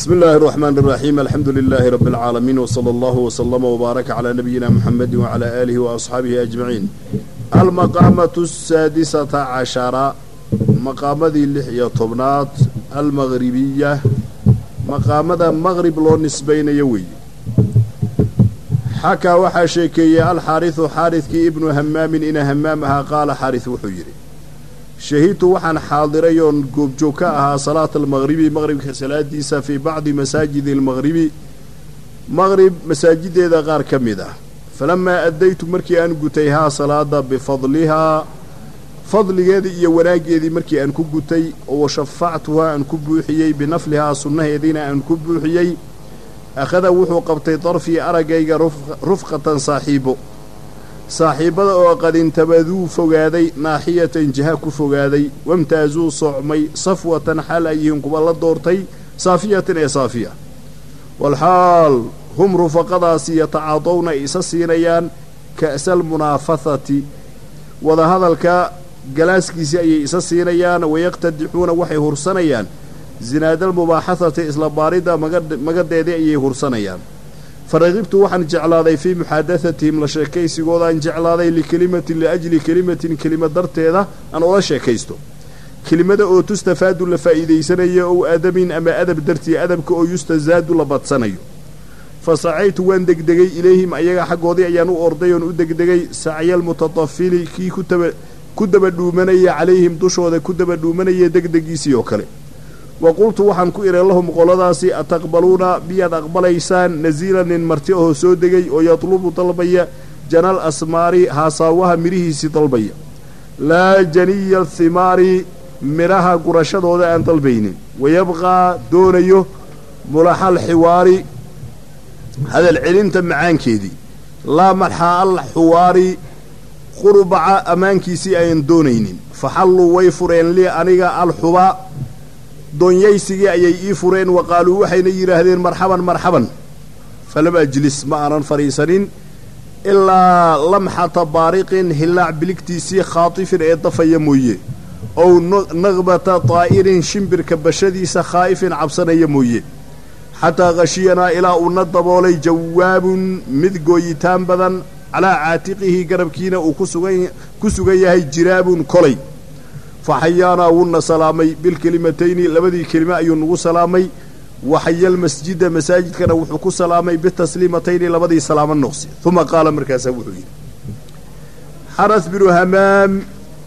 بسم الله الرحمن الرحيم الحمد لله رب العالمين وصلى الله وسلم وبارك على نبينا محمد وعلى آله وأصحابه أجمعين. المقامة السادسة عشرة مقامة اللحية طبنات المغربية مقامة مغرب لو نسبين يوي حكى وحاشيكي الحارث حارث ابن همام إن همامها قال حارث وحيري شهيت وحن حاضرين جوكاها صلاة المغرب مغرب كسلاديسة في بعض مساجد المغرب مغرب مساجد ذا غار كمدة فلما أديت مركي أن قتيها صلاة بفضلها فضل يدي يوراق يدي مركي أن كبتي وشفعتها أن كبوحيي بنفلها سنة يدينا أن كبوحيي أخذ وحو قبطي طرفي أرقيق رفقة صاحبه وقد انتبذوا فقادي ناحية جهاك فقادي وامتازوا صعمي صفوة حال أيهم قبل الدورتي صافية صافية والحال هم رفقضاسي يتعاطون إساسينيان كأس المنافثة وذا هذا الكاء جلاسكي أي إساسينيان ويقتدحون وحي هرسانيان زناد المباحثة إسلا باردة مقد يدي أي هرسانيان فرغبت وحن جعلاذي في محادثتهم لشيكيسي وضعن جعلاذي لكلمة لأجل كلمة درتيذا أن أولا شيكيستو كلمة أو تستفاد لفائدي سنية أو أدب أما أدب درتي أدبك أو يستزاد لبط سنية فسعيت وان دقدقي إليهم أيها حق وضيع يانو أرضيون أدقدقي سعي المتطفل كي كدب الدومنية عليهم دشوذا كدب الدومنية دقدقي سيوكالي وقلت وحن كئر لهم قولداسي أتقبلون بيد أقبليسان نزيلا مرتئه سودقي ويطلب طلبية جنال أسماري هاساوها مريهيسي طلبية لا جني الثمار مرها قرشد وذا أن طلبيني ويبغى دونيه ملحى الحواري هذا العلم تمعان كيدي لا ملحى الحواري قربع أمانكيسي أين دونينين فحلوا ويفرين لي أنيقى الحواء دنيسي أي إفرين وقالوا وحين يرهدين مرحبا فلم أجلس معنا فريسين إلا لمحة بارق هلاع بلكتيسي خاطف إضافة مويه أو نغبة طائر شمبر كبشدي سخائف عبسنا يمويه حتى غشينا إلى أنضب ولي جواب مذقويتان بدن على عاتقه قربكين وكسوغيه جراب كولي فحيانا ون سلامي بالكلمتين لبدي كلمة ينغو سلامي وحيا المسجد مساجد كان وحكو سلامي بالتسليمتين لبدي سلام النقصي ثم قال مركز وحوين حرس بن همام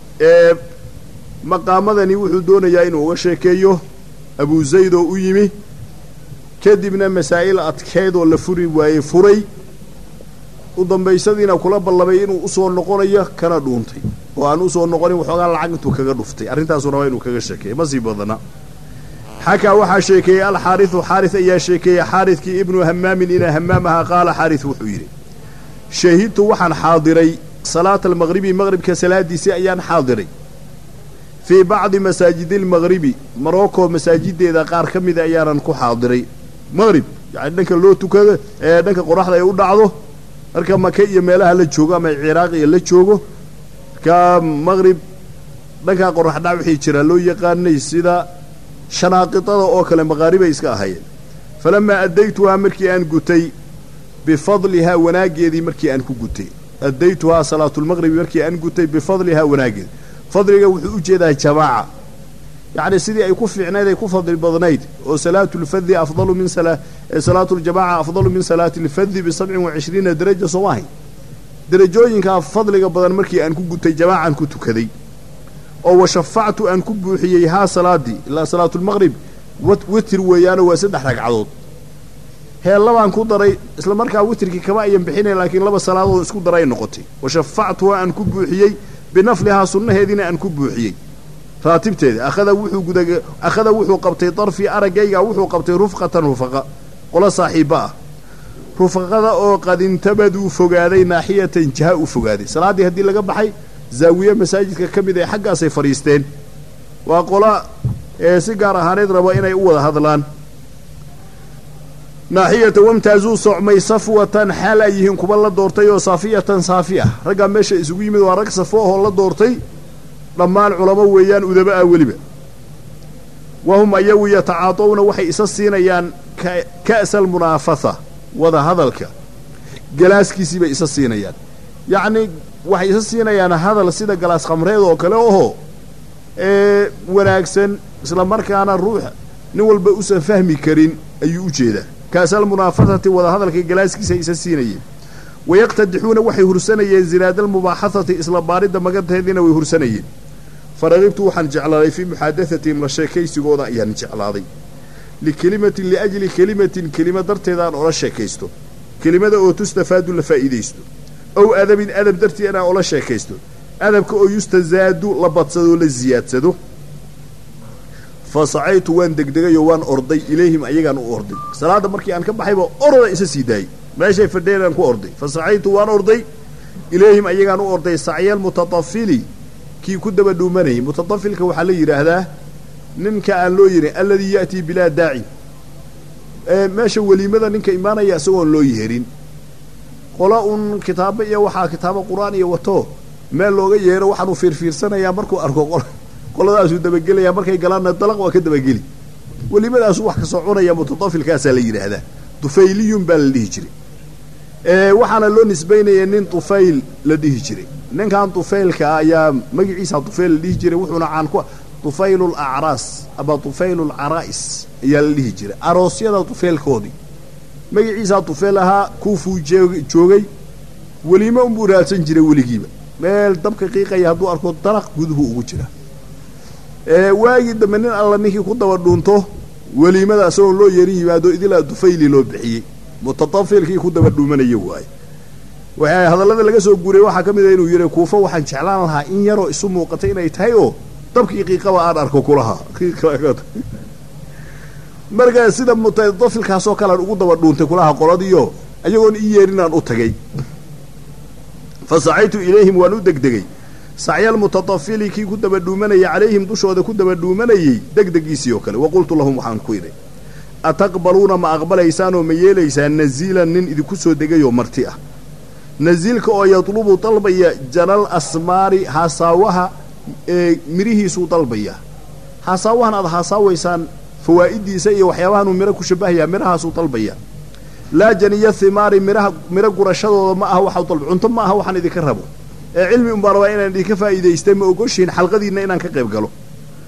مقام ذني وحدون ياينو وشيكيو أبو زيد ويمي كدبنا مسائل أتكيد ولا فري وفري ودنبيسدينا كلا بلبay inuu u soo noqonayo kana dhuuntay oo aan u soo noqonin waxoogaa lacagtu kaga dhuftay arintaasuna waa inuu kaga sheekay ma sii badana xaka waxa sheekay al harith ayaa sheekay harithki ibn hammam ina hammamaha qala harith wuxuu yiri shahiidtu waxaan xaadiray salaat al maghribi maghribka salaadiisi ayaan xaadiray fi ba'd masajid al maghribi maroko masaajideeda qaar kamid ayaan ku xaadiray maghrib yaani dhanka loo tukado dhanka qoraxda ay u dhacdo marka Maka iyo meelaha la joogo ama Ciraaq iyo la joogo ka Maghrib dhanka qoraxda wixii jira loo yaqaanay sida shanaaqitada oo kale maqaariba iska ahayeen falama adaytuha markii aan gutay bifadliha wanaageedii markii aan ku gutay adaytuha salaatul maghrib markii aan gutay bifadliha wanaageed fadliga wuxuu u jeedaa jamaa يعني سيدي أي كفي عناية كفضل البضنيد وصلاة الفذ أفضل من صلاة الجماعة أفضل من صلاة الفذ ب27 درجة صواهي درجوين كان فضل قبضان مركي أن كنت جماعة أن كنت كذي أو شفعت أن كبوحيها صلاة دي إلا صلاة المغرب وتر ويانا وسدح لك عضوض هي الله أن كنت دري إسلام مركا وتر كما ينبحيني لكن لما صلاة اسكو دري نقطي وشفعتها أن كبوحيي بنفلها سنة هذين أن كبوحيي راتبتي أخذ وحو قبطي طرفي أرقيقا وحو قبطي رفقة قل صاحباه رفقة أو قد انتبدوا فقادي ناحية جهاء فقادي صلاة دي هدي لقب حي زاوية مساجد كميدة حقا سيفريستين وقل سيقارة هانيد ربائنا يقوى هذلان ناحية وامتازوا صعمي صفوة حال أيهم قبل الدورتي وصافية صافية رقم ماشي اسوي من ورق صفوه الله دورتي لما العلماء ويان أدباء ولبا wahum ayagu yatacaadawna waxay isa siinayaan ka'sa almunaafatha wada hadalka galaaskiisii bay isa siinayaan yacni waxay isa siinayaan hadal sida galaas khamreed oo kale oho wanaagsan isla markaana ruuxa nin walba usan fahmi karin ayuu u jeedaa ka'sa almunaafathati wada hadalka galaaskiisa isa siinayeen wayaqtadixuuna waxay hursanayeen zinaada almubaaxathati isla baaridda maganteediina way hursanayeen faragibtu waxaan jeclaaday fii muxaadahatihim la sheekaysigooda ayaan jeclaaday likelimatin liajli kelimatin kelima darteedaan ola sheekaysto kelimada oo tustafaadu la faa'iidaysto ow adabin adab dartii inaan ola sheekaysto adabka oo yustazaadu la badsado la ziyaadsado fa sacaytu waan degdegayoo waan orday ilayhim ayagaan u orday salaadda markii aan ka baxayba orda isa sii daayey meeshay fadheenaan ku orday fa sacaytu waan orday ilayhim ayagaan u orday sacyal mutatafili kii ku daba dhuumanayay mutatafilka waxaa la yidhaahdaa ninka aan loo yihin alladii ya'tii bilaa daaci meesha weliimada ninka imaanaya isagoon loo yeerin qola un kitaabo iyo waxaa kitaabo qur-aan iyo wato meel looga yeero waxaanuu fiirfiirsanayaa markuu arko qoladaasuu dabagelayaa markay galaanna dalaq waa ka dabageli welimadaasu wax ka soo cunaya mutatafilkaasaa la yidhaahdaa tufayliyun baa la dhihi jiray waxaana loo nisbaynaya nin tufayl la dhihi jiray ninkan tufaylka ayaa magaciisa tufayl la dhihi jiray wuxuuna caan ku tufayl alacraas ama tufayl alcaraa'is ayaa la dhihi jiray aroosyada tufaylkoodii magaciisa tufayl ahaa kuufuu joogay weliimo unbuu raadsan jiray weligiiba meel dabka qiiqaya hadduu arko dalaq guduhu ugu jira waagii dambe nin alla ninkii ku daba dhuunto weliimada asagoo loo yeerin yimaado idilaa tufayli loo bixiyey mutatafilkii ku daba dhuumanaya waaye waxay hadallada laga soo guuriyey waxaa ka mid ah inuu yidhi kuufo waxaan jeclaan lahaa in yaroo isu muuqatay inay tahay oo dabkii qiiqaba aan arko kulahaa markaa sida mutatafilkaasoo kalean ugu daba dhuuntay kulaha qoladiio ayagoon ii yeerinaan u tagay fa sacaytu ilayhim waan u degdegay sacyal mutatafili kii ku daba dhuumanaya calayhim dushooda ku daba dhuumanayey degdegiisii oo kale waqultu lahum waxaan ku idhay ataqbaluuna ma aqbalaysaanoo ma yeelaysaan naziilan nin idinku soo degayoo marti ah naziilka oo yatlubu dalbaya janal asmaari haasaawaha mirihiisuu dalbaya haasaawahan aad haasaawaysaan fawaa'idiisa iyo waxyaabahanuu miro ku shabahayaa mirahaasuu dalbaya laa janiya himaari miro gurashadooda ma aha waxau dalba cunto ma aha waxaan idinka rabo cilmi unbaa rabaa inaan idinka faa'iidaystay ma ogoshihin xalqadiinna inaan ka qayb galo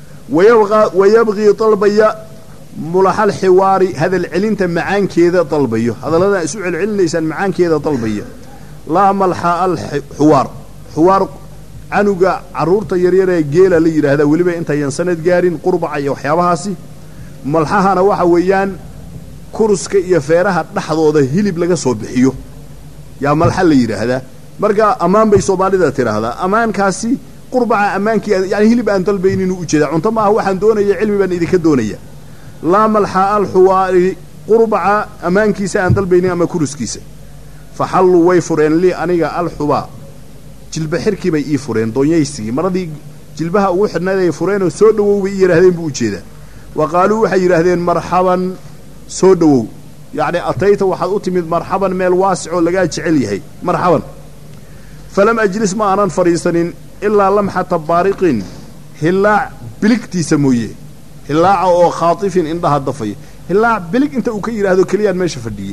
wayabqii dalbaya mulaxal xiwaari hadal celinta macaankeeda dalbayo hadalladan isu celcelinaysaan macaankeeda dalbaya laa malxa xuwaar canuga carruurta yaryaree geela la yidhaahdaa weliba intayan sanad gaarin qurbaca iyo waxyaabahaasi malxahana waxa weeyaan kuruska iyo feeraha dhexdooda hilib laga soo bixiyo yaa malxa la yidhaahdaa marka ammaan bay soomaalida tidhaahdaa ammaankaasi qurbaca ammaankii yani hilib aan dalbaynin u ujeedaa cunto maaha waxaan doonaya cilmi baan idinka doonaya laa malxa alxuwaari qurbaca ammaankiisa aan dalbaynin ama kuruskiisa fa xalluu way fureen lii aniga alxubaa jilba xirkii bay ii fureen doonyaysigii maradii jilbaha ugu xidhnayd ay fureenoo soo dhowow bay ii yidhahdeen buu ujeedaa wa qaaluu waxay yidhaahdeen marxaban soo dhowow yacni atayta waxaad u timid marxaban meel waasicoo lagaa jecel yahay marxaban falam ajlis ma aanan fadhiisanin ilaa lamxata baariqin hillaac biligtiisa mooye hillaaca oo khaatifin indhaha dafaya hillaac bilig inta uu ka yidhaahdo keliyaan meesha fadhiyey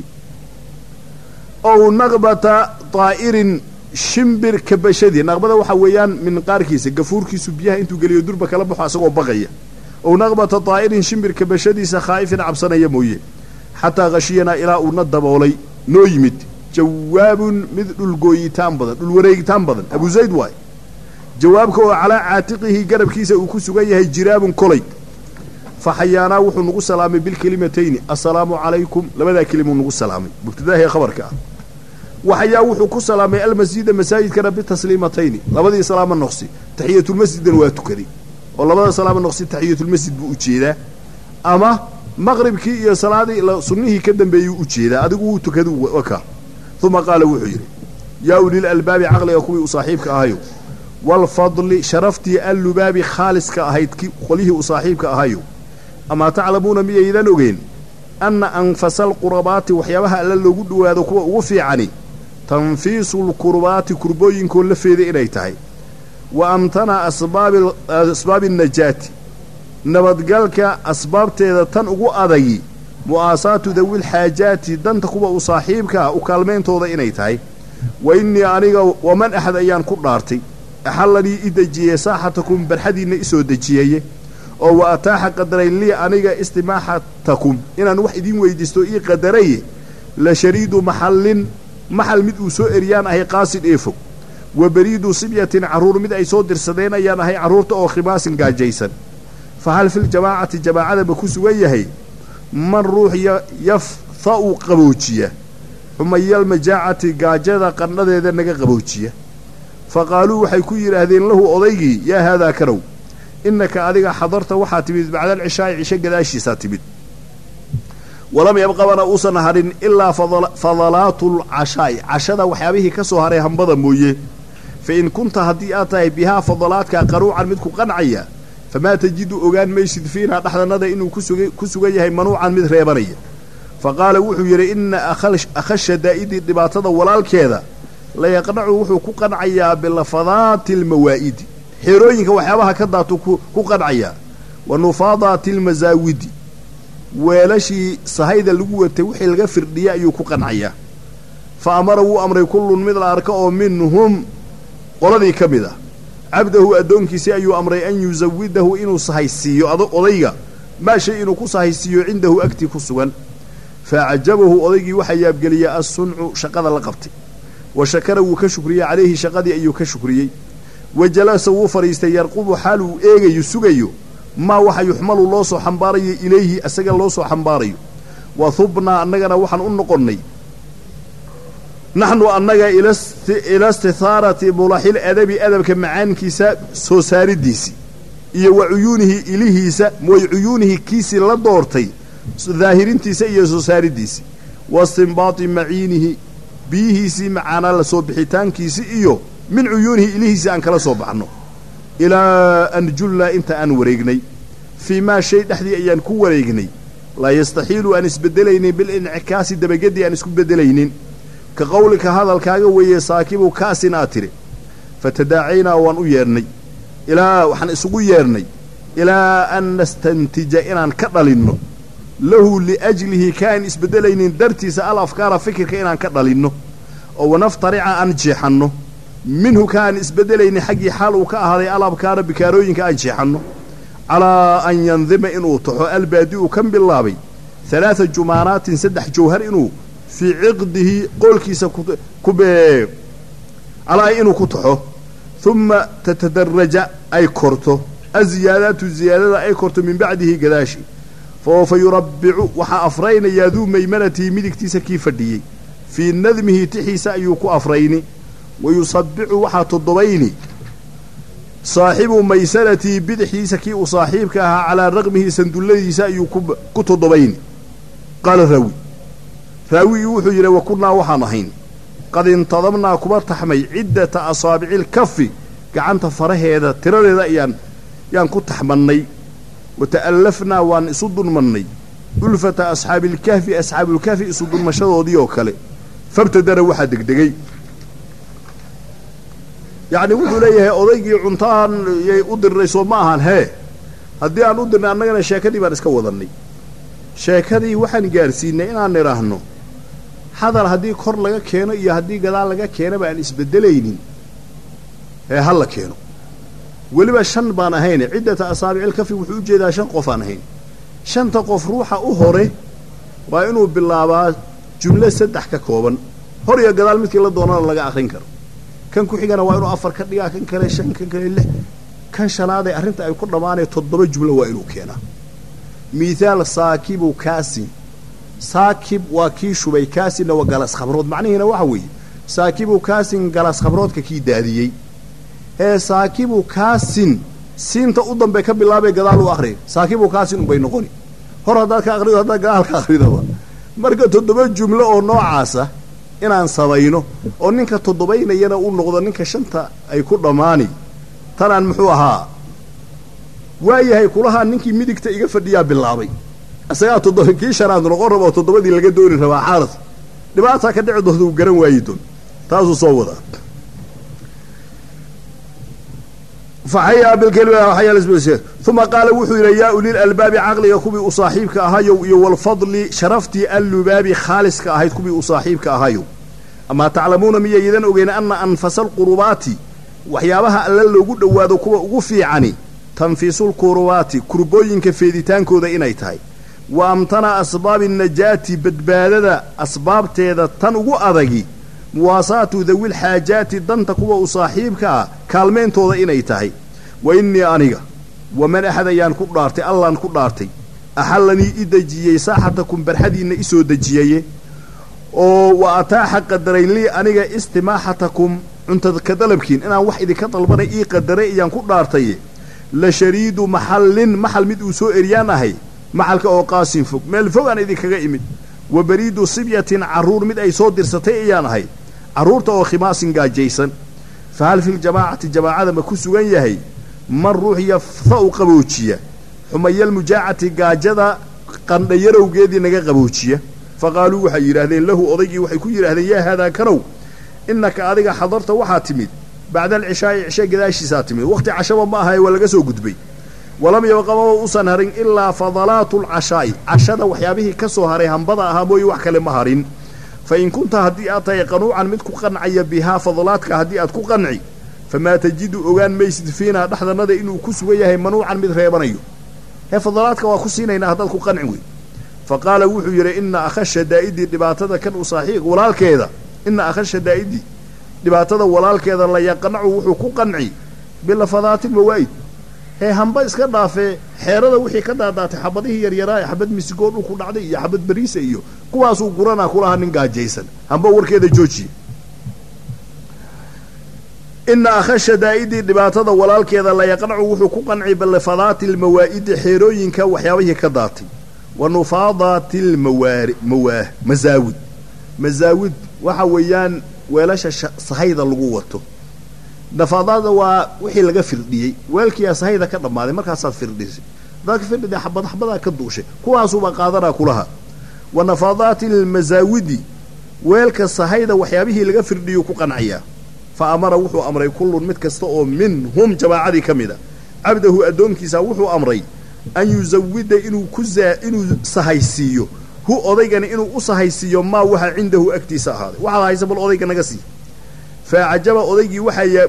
ow naqbata daa'irin shimbir kabashadii naqbada waxaa weeyaan minqaarkiisa gafuurkiisu biyaha intuu geliyo durba kala baxo asagoo baqaya ow naqbata daa'irin shimbir kabashadiisa khaa'ifin cabsanaya mooye xataa khashiyanaa ilaa uuna daboolay noo yimid jawaabun mid dhulgooyitaan badan dhulwareegitaan badan abu zayd waay jawaabka oo calaa caatiqihi garabkiisa uu ku sugan yahay jiraabun kolay fa xayaanaa wuxuu nagu salaamay bilkelimatayni assalaamu calaykum labadaa kelimuu nagu salaamay mubtadaahee khabarka ah waxayaa wuxuu ku salaamay almasjida masaajidkana bitasliimatayni labadii salaamo noqsi taxiyatulmasjidna waa tukaday oo labada salaamo noqsi taxiyatulmasjid buu ujeedaa ama maqribkii iyo salaadii sunnihii ka dambeeyuu ujeedaa adigu wuu tukadu wakaa uma qaala wuxuu yidhi yaa ulil albaabi caqliga kuwii u saaxiibka ahayo waalfadli sharaftii allubaabi khaaliska ahayd qolihii u saaxiibka ahayo amaa taclamuuna miyaydan ogeen anna anfasa alqurabaati waxyaabaha alla loogu dhowaado kuwa ugu fiicani tanfiisu lkurbaati kurbooyinkoo lafeeda inay tahay wa amtana asbaabi najaati nabadgalka asbaabteeda tan ugu adagi mu'aasaatu dawil xaajaati danta kuwa u saaxiibka u kaalmayntooda inay tahay wa innii aniga waman axad ayaan ku dhaartay axallanii i dejiyey saaxatakum barxadiinna isoo dejiyaye oo wa ataaxa qadaray lii aniga istimaaxatakum inaan wax idiin weydiisto ii qadaraye la shariidu maxal mid uu soo eriyaan ahay qaasid ee fog wa bariidu sibyatin carruur mid ay soo dirsadeen ayaan ahay carruurta oo khimaasin gaajaysan fa hal filjamaacati jamaacada ma ku sugan yahay man ruux yaftha'u qaboojiya xumayalmajaacati gaajada qandhadeeda naga qaboojiya fa qaaluu waxay ku yidhaahdeen lahu odaygii yaa haadaa kanow innaka adiga xadarta waxaa timid bacda alcishaa'i cisho gadaashiisaa timid walam yabqabana uusan harin ilaa fadalaatu lcashaa'i cashada waxyaabihii ka soo haray hambada mooye fa in kunta haddii aad tahay bihaa fadalaadka qanuucan mid ku qancaya famaa tajidu ogaan maysid fiinaa dhexdannada inuu ku sugan yahay manuucan mid reebanaya fa qaala wuxuu yidhi inna akha shadaa'idi dhibaatada walaalkeeda la yaqnacu wuxuu ku qancayaa bilafadaati almawaa'idi xeerooyinka waxyaabaha ka daatuu ku qancayaa wa nufaadaati almasaawidi weelashii sahayda lagu watay wixii laga firdhiya ayuu ku qancayaa fa amara wuu amray kullun mid la arka oo minhum qoladii ka mid ah cabdahu addoonkiisii ayuu amray an yusawidahu inuu sahaysiiyo odayga maa shay inuu ku sahaysiiyo cindahu agtii ku sugan fa acajabahu odaygii waxaa yaabgeliyey assuncu shaqada la qabtay wa shakara wuu ka shukriyey calayhi shaqadii ayuu ka shukriyey wa jalasa wuu fadhiistay yarqubu xaal uu eegayo sugayo maa waxa yuxmalu loo soo xambaarayo ilayhi asaga loo soo xambaarayo wa hubnaa annagana waxaan u noqonnay naxnu annaga ila istihaarati mulaxil adabi adabka macaankiisa soo saaridiisii iyo wa cuyuunihi ilihiisa way cuyuunihi kiisii la doortay daahirintiisa iyo soo saaridiisii wa istinbaati maciinihi biyihiisii macaanaa la soo bixitaankiisi iyo min cuyuunihi ilihiisii aan kala soo baxno ilaa an jullaa inta aan wareegnay fii maa shay dhexdii ayaan ku wareegnay laa yastaxiilu aan isbeddelaynin bilincikaasi dabageddii aan isku beddelaynin ka qowlika hadalkaaga weeye saakibu kaasin aad tidhi fatadaacaynaa waan u yeedhnay waxaan isugu yeedhnay ilaa an nastantija inaan ka dhalinno lahu liajlihi kaaan isbeddelaynin dartiisa al afkaara fikirka inaan ka dhalinno oo wanaftarica aan jeexanno minhu kaaan isbeddelaynin xaggii xaal uu ka ahaaday al abkaara bikaarooyinka aan jeexanno calaa an yandima inuu taxo albaadi'u kan bilaabay 3 jumaanaatin 3 jawhar inuu fii ciqdihi qoolkiisa calaa inuu ku taxo uma tatadaraja ay korto aziyaadaatu ziyaadada ay korto min bacdihi gadaashi fa yurabbicu waxaa afraynayaa duu maymanatihi midigtiisa kii fadhiyey fii nadmihi tixiisa ayuu ku afrayni wa yusabbicu waxaa toddobayni saaxibu maysanatii bidixdiisa kii uu saaxiibka ahaa calaa raqmihi sandulladiisa ayuu ku toddobayni qaala raawigii wuxuu yidhi wa kunnaa waxaan ahayn qad intadabnaa kuba taxmay ciddata asaabicilkafi gacanta faraheeda tiradeeda yaan ku taxmannay wa ta'allafnaa waan isu dunmannay ulfata asxaabiilkahfi asxaabulkahfi isu dunmashadoodii oo kale fabtadara waxaa degdegay yacni wuxuu leeyahay odaygii cuntaan yay u dirnay soo ma ahan hee haddii aan u dirnay annagana sheekadii baan iska wadannay sheekadii waxaan gaarsiinay inaan nidhaahno hadal haddii kor laga keeno iyo haddii gadaal laga keenaba aan isbeddelaynin ee ha la keeno weliba 5 baan ahayn ciddata asaabicilkafi wuxuu u jeedaa 5 qof aan ahayn 5 qof ruuxa u hore waa inuu bilaabaa jumlo 3 ka kooban hor iyo gadaal midkii la doonana laga akhrin karo kan ku xigana waa inuu 4 ka dhigaa kan kale 5 kan kale 6 kan shanaad ee arrinta ay ku dhamaanay 7 jumlo waa inuu keenaa mithaal saakibu kaasin saakib waa kii shubay kaasinna waa galas khamrood macnihiina waxa weeye saakibu kaasin galas khamroodka kii daadiyey ee saakibu kaasin siinta u dambe ka bilaabay gadaal u akhri saakibu kaasin bay noqoni hor haddaad ka akhrido haddaad gadaal ka akhridaba marka 7 jumlo oo noocaasa inaan samayno oo ninka 7baynayana uu noqdo ninka 5 ay ku dhammaani tanaan muxuu ahaa waayahay kulahaa ninkii midigta iga fadhiyaa bilaabay asagaa 7 kii shanaad noqon rabo 7dii laga dooni rabaa xaalad dhibaataa ka dhici doonta uu garan waayi doon taasuu soo wadaa فحيا بالكلمة وحيا الاسم ثم قال وحي يا أولي الألباب عقلي كبي أصاحبك أهايو والفضل شرفتي اللباب خالص كأهاي كبي أصاحبك أهايو أما تعلمون مية إذن أغين أن أنفس القربات وحيابها ألا لو قد وادو كبا أغفي عني تنفيس القربات كربوين كفيدتان كودا إنايتاي وأمتنا أسباب النجاة بدبادة أسباب تيدا تنغو أذغي مواساة ذوي الحاجات دانتا كوا أصاحبك كالمين تودا إنايتاي وإني أنيغا ومن أحد يان كدارتي الله كدارتي أحلني إدجيي ساحتكم برحدين إسو دجيي وأتاح قدرين لي أنيغا استماحتكم أنت كدلبكين أنا واحد كطلبنا إي قدري يان كدارتي لشريد محل مد سو إريانهي محلك أو قاسم فوق ميل فوق أنا إذا كجا إمد وبريد صبية عرور مد أي صوت درستي إيانهي عرور تو خماس جيسن فهل في الجماعة ما كسوين يهي من روح يفضأ قبوتشية حمي المجاعة جاجدا قند يرو جدي نجا قبوتشية فقالوا حيرهذين له أضيق وحيكون يرهذين يا هذا كرو إنك أضيق حضرت وحاتمد بعد العشاء عشاء قداش ساتمد وقت عشاء ما هاي ولا جسوا قدبي ولم يبقى أصنهرين إلا فضلات العشاء عشاء وحيابه كسوهري هم بضع هاموي وحكل مهرين فإن كنت هدي أتى قنوعا متك قنعي بها فضلاتك هدي أتكو قنعي فما تجد أغان ميسد فينا نحن ندى إنه كسوية منوعا مثل يبنيه هي فضلاتك وخسينا إن هدالكو قنعوي فقال وحو يرى إن أخش دائدي دباتة كان أصاحيق ولا الكيدا إن أخش دائدي دباتة ولا الكيدا لا يقنعوا وحو كو قنعي باللفظات الموائد هي هنبا اسكا دافه xeerada wixii ka daadaatay xabadihii yaryaraa xabad misigood uu ku dhacday iyo xabad bariis iyo kuwaas uu gurana kula hanin gaajaysan hamba warkeeda jooji in akhasha daa'idi dhibaatada walaalkeeda la yaqnacu wuxuu ku qancay balfadaati almawaa'id xeerooyinka waxyaabihii ka daatay wa nufaadaati mazaawid waxa weeyaan weelasha sahayda lagu wato نفاضات وحي لغا فرديي ويلكي سهيدا كدماده markaasaad firdisay dadka firdida xabada ka duushay kuwaasoo ba qaadana kulaha ونفاضات المزاودي weelka sahayda waxyaabihii laga firdiyo ku qanciya fa amara wuxuu amray kullu mid kasta oo minhum jabaacadi kamida abdahu adoonkiisa wuxuu amray an yuzawida inuu sahaysiyo hu odaygana inuu u sahaysiyo ma waxa cindahu agtiisa ahaaday waxa haysa bal odayga naga sii فعجب أضيجي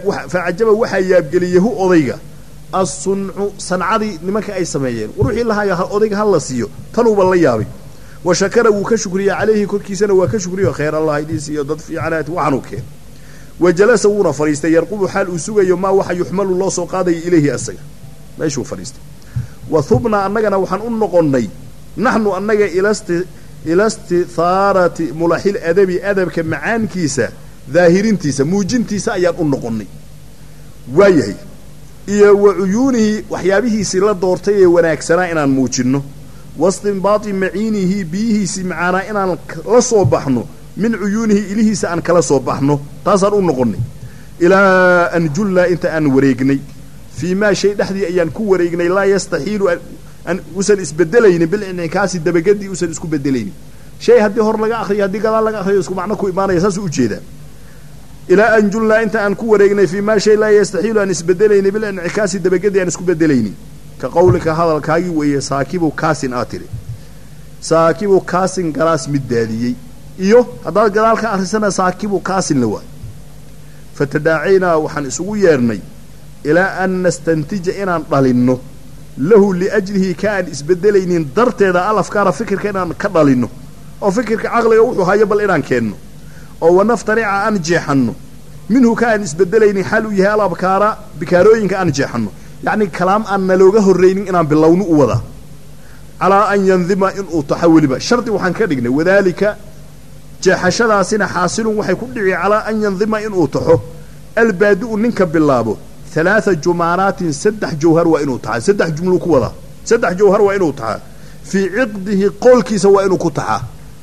وحياب جليه أضيجا الصنع صنعدي لماك أي سمايين وروحي لها يا أضيجا هلا سيو تنو بالليابي وشكر وكشكري عليه كل كيسنا وكشكري خير الله يديسي ضد في عنات وعنوكين وجلس ورا فريستي يرقب حال أسوق يوم ما وحي يحمل الله سوقاضي إليه أسيا ما يشوف فريستي وثبنا أننا وحن أنقني نحن أننا إلى استثارة ملاحي أدب كمعان كيسة ظاهرينتيسا موجنتيسا ayaan u noqonay waayahay iyo wayuunihi waxyaabihiisi la doortay ee wanaagsanaa inaan muujino wastinbaati maciinihi bihiisi maana inaan la soo baxno min uyuunihi ilihiisa aan kala soo baxno taasaan u noqonay ilaa an julla inta aan wareegnay fiima shay dhaxdii ayaan ku wareegnay la yastahiilu an usan isbedelayni bil inkaasi dabagadi usan isku bedelayni shay hadii hor laga akhriyo hadii gadaal laga akhriyo isku macno ku iimaanaya saas u jeeda إلى أن جلنا أنت أن كوريجنا في ما شيء لا يستحيل أن يسبدليني بالانعكاس الدبجدي أن يسبدليني كقولك هذا الكاي وهي ساكب كاس آتري ساكب كاس جراس مدادي إيوه هذا الجلال كأرسنا ساكب كاس لواء فتداعينا وحن سويرني إلى أن نستنتج إن ضلينه له لأجله كان يسبدليني درت هذا الأفكار فكر كان كضلينه أو فكر كعقل يوحى يبل إيران كأنه أو نفترع أن جيحنه منه كان يسبدليني حلو يهالا بكاروين كأن جيحنه يعني كلام أن لوجه الرينين إن باللون وذا على أن ينظم إن أتحول به شرط وحن كدقنا وذلك جحشدا سنة حاصل وحيكون على أن ينظم إن أتحه البادئ منك باللابو 3 جمارات 6 جوهر وإن أتحه 6 جملك وذا 6 جوهر وإن أتحه في عقده قولك سواء إن كتحه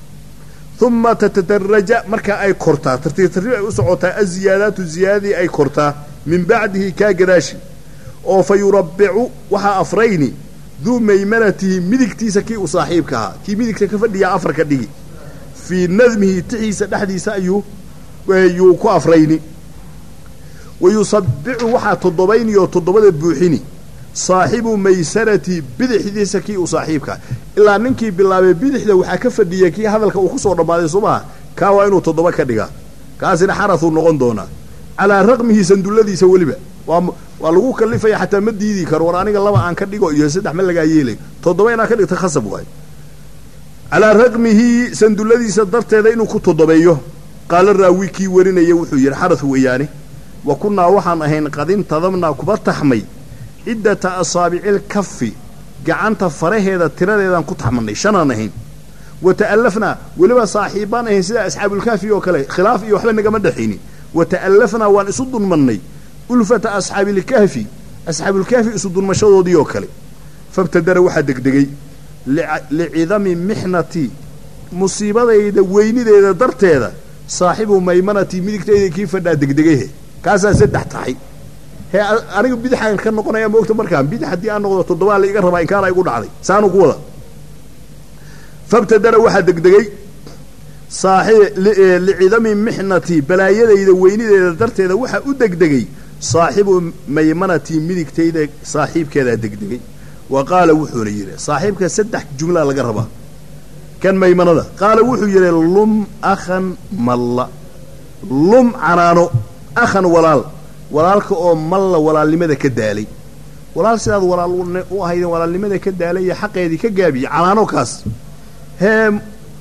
ثم تتدرج مركا أي كورتا ترتيب أسعوتا الزيادات الزيادة أي كورتا من بعده كاجراشي أو فيربع وها أفريني ذو ميمنته مدكتيسا كي أصاحبكها كي مدكتيسا كفدي أفرك دي في نظمه تحيس الحديث أيو ويوكو أفريني ويصبع وحا تضبين يو تضبط بوحيني صاحب ميسرتي بدحديسا كي وصاحبك إلا ننكي بالله بدحدا وحا كفديا كي هذا الكا وكسو رمادي صباح كاوا إنو تضبط كدغا كاسنا حرثو نغن دونا على رغمه سندولدي سولبا ولغو كلفيا حتى ما ديدي كار war aniga laba aan ka dhigo iyo saddex meel laga yeelay toddobayna ka dhigta khasab way على رغمه سندولديسا darteeda inuu ku toddobeeyo qaal raawi ki warinaya wuxuu yiri xarth weeyaani wa kunna waxaan ahayn qadin tadamna kuba taxmay iddata asaabi'il kaffi gacanta faraheeda tiradeedan ku taxmanay shanaan ahayn وتألفنا ولما صاحبان ahayn sida asxaabul kaafi oo kale khilaaf iyo waxba naga ma dhaxini وتألفنا وان isudun manay ulfata asxaabil kaafi asxaabul kaafi isudun mashadoodii oo kale fabtadara waxa degdegay li'idami mihnati musiibadayda weynideeda darteeda saaxibu maymanati midigtayda kii fadhaa degdegay kaasa saddex tahay he aniga bidixan ka noqonaya moogta markaan bidix hadii aan noqdo toddoba la iga rabaa in kaana igu dhacday saanu ku wada fabtadara waxa degdegay saaxib li'idami mihnati balaayadayda weynideeda darteeda waxa u degdegay saaxibu maymanati midigtayda saaxiibkeeda degdegay وقال وحور يري صاحبك سدح جملة لقى ربا كان ميمنة قال وحور يري لم أخا ملا لم عنانو أخا ولالك أو ملا ولال لماذا كدالي ولال سياد ولال وهيدا ولال لماذا كدالي حق يدي كجابي عنانو كاس هم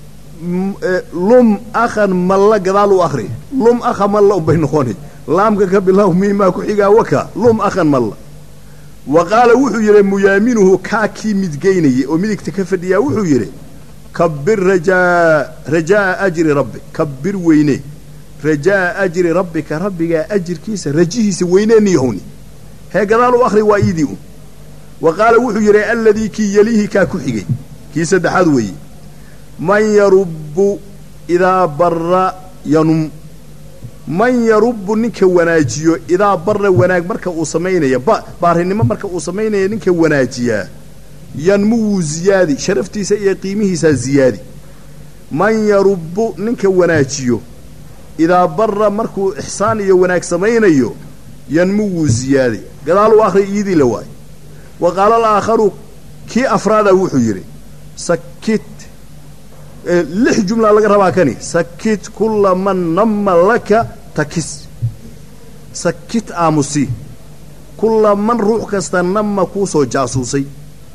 لم أخا ملا قدالو أخري لم أخا ملا بينخوني لام كبله ميما كحيقا وكا لم أخا ملا وقال وحو يري ميامينه كاكي مدقيني ومدك تكفديا وحو يري كبر رجاء أجر ربك كبر ويني رجاء أجر ربك أجر كيس رجيه وينيني هوني هكذا أخري وإيديو وقال وحو يري الذي كي يليه كاكوحيقي كيس دحادوي من يرب إذا بر ينم من يرب نك وناجيو إذا بر وناج مركا أوسمينيا بارهنما مركا أوسمينيا نك وناجيا ينمو زيادي شرفتي سي قيمه زيادي من يرب نك وناجيو إذا بر مركو إحساني وناج سمينيو ينمو زيادي قالوا آخر إيدي لواي وقال الآخر كي أفراد وحيري سكت لح جملة لك رباكني سكت كل من نم لك تكس سكت آمسي كل من روح كستنم كوسو جاسوسي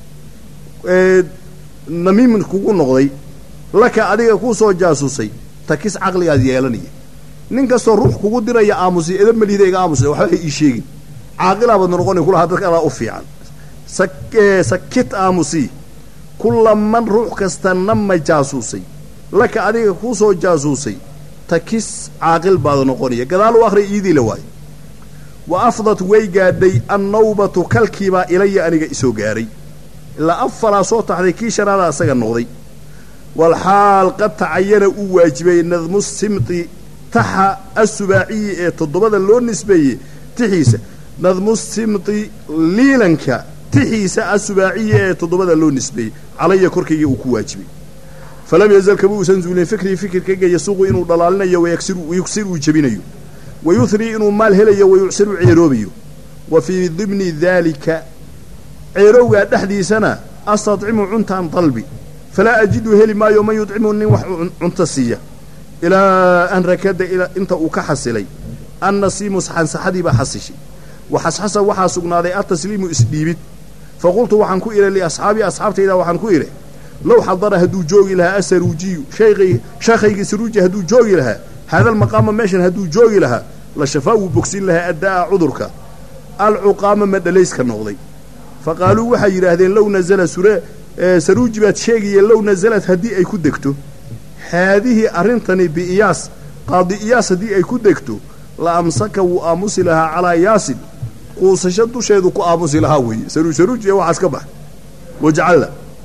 نميم كوكو نغضي لك أديك كوسو جاسوسي تكس عقلي أديالني ننكسو روح كوكو دير يا آمسي إذا مليديك آمسي وحبه إيشيغي عاقل أبدا نغني كل هذا كلا أفيعان سكت آمسي كل من روح كستنم جاسوسي لك أديك كوسو جاسوسي تكس عاقل بعض نقوليه قالوا آخر إيدي لواي وأفضت ويقادي النوبة كالكيبا إلي أنيق إسو قاري إلا أفلا صوت عليكي شرادا أساق النوضي والحال قد تعين أواجبي نظم السمطي تحا السباعي تضبط اللون نسبي تحيسة نظم السمطي ليلنكا تحيسة السباعي تضبط اللون نسبي علي كركي أكواجبي فلم يزل كبو سنزولين فكر كيجا يسوق إنه ضلالنا ويكسر ويجبينيو ويثري إنه مال هليا ويعسر عيروبيو وفي ضمن ذلك عيروغا دحدي سنة أستطعم عنتان طلبي فلا أجد هلي ما يوم يطعمني عنتصية إلى أن ركد إلى أنت أكحسلي النصيم سحن سحدي بحسشي وحسحس وحاسقنا ذي التسليم إسليبت فقلت وحنكو إلى لأصحابي أصحابتي إذا وحنكو إلى لو حضر هدو جوغي لها أسروجي شيخي سروجي هدو جوغي لها هذا المقام ماشن هدو جوغي لها لشفاو بوكسين لها أداء عذرك العقام مدى ليس كالنغضي فقالوا وحي هذين لو نزل سروجي بات شيخي لو نزلت هدي أي كدكتو هذه أرنتني بإياس قاضي إياس هدي أي كدكتو لأمسك وآمسي لها على ياسد قوسشدو شيدو كآمسي لها وي سروجي وعسكبه وجعل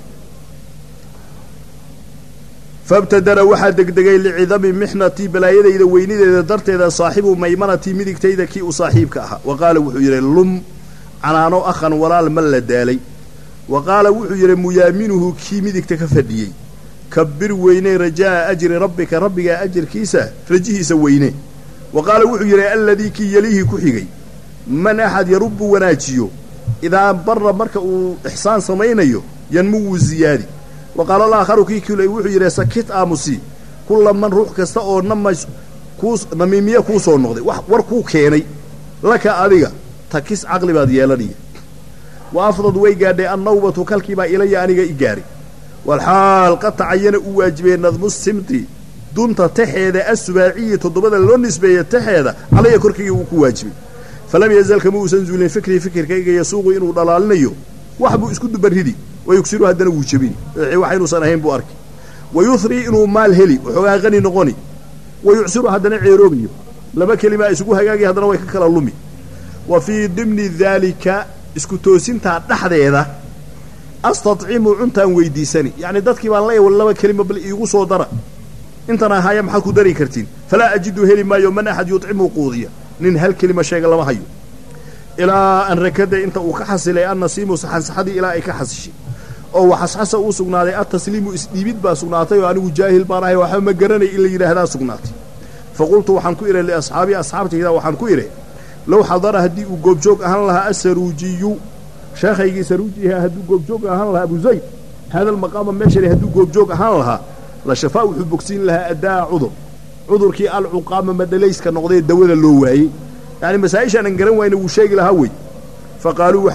فابتدر واحد دقدقي لعظم محنتي بلايده إذا وينيده إذا درت إذا صاحبه ميمنتي مدقتيده كي أصاحبك أها وقال وحير لم عنانو أخا ولا المل دالي وقال وحير ميامينه كي مدقتك فديي كبر ويني رجاء أجر ربك أجر كيسا رجيه سويني وقال وحو يري الذي كي يليه كحيغي من أحد يرب وناجيو إذا بر مركا إحسان سمينيو ينمو الزيادي وقال الآخر كي كي وحو يري سكت آمسي كل من روح كستا أو نميمية كوسو النقضي وركو كيني لك أذيك تكيس عقلي باديالاني وأفضل ويقادي النوبة كالكيبا إلي أنيق إيقاري والحال قد تعين أواجبين نظم السمتي دون تحيد السباعية تضبط النسبية تحيد علي كركي وكواجبي فلم يزال كموسى زولين فكر كي يسوق إنه ضلالنيو وحبو اسكد برهدي ويكسروا هدنا وجبين وحين صنهين بوارك ويثري إنه مال هلي وحوها غني نغني ويعسروا هدنا عيروبي لما كلمة اسكو هاقاقي هدنا ويككل اللومي وفي ضمن ذلك اسكو توسين تحت هذا أستطعم عنتا ويديساني يعني دادكي بان لا والله كلمة بل إيغو صودرة انتنا هايا محاكو داري كرتين فلا أجد هلي ما يوم من أحد يطعمه قوضية نين هالكلمة شايق الله هايو إلى أن ركد انت وكحس إلى أن نسيم سحدي إلى إكحسشي أو حسحس أو سقناتي التسليم إسليبيد با سقناتي وأنه جاهل باناهي وحما قرني إلا إلى هذا سقناتي فقلت وحنكو إلى لأصحابي أصحابتي إذا وحنكو إلى لو حضر هدي وقوبجوك أهل لها السروجي شيخي سروجيها هدو قوبجوك أهل لها أبو زيد هذا المقام ماشري هدو قوبجوك أهل لها لشفاء وحبوكسين لها أداء عذر كي العقام مدليس كنقضي الدولة اللوائي يعني مسايش أنا نقرن وين وشيق لهوي فقالوا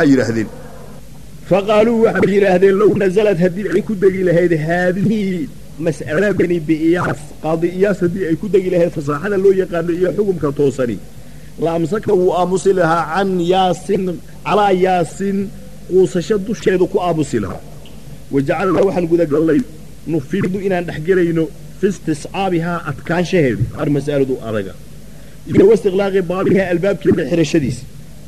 وحير هذين لو نزلت هدي أي كدقي هذه مسألة بني بإياس قاضي إياس هدي أي كدقي لها فصاحة لو يقال إيا حكم كتوصني لا أمسكه وآمسي لها عن ياسين على ياسين وسشد الشيء كو آمسي لها وجعل روحا قد قال نفيد إنا نحقرينه في استصعابها أتكان شهري المسألة دو أرقا إذا واستغلاق بابها الباب كده حرشديس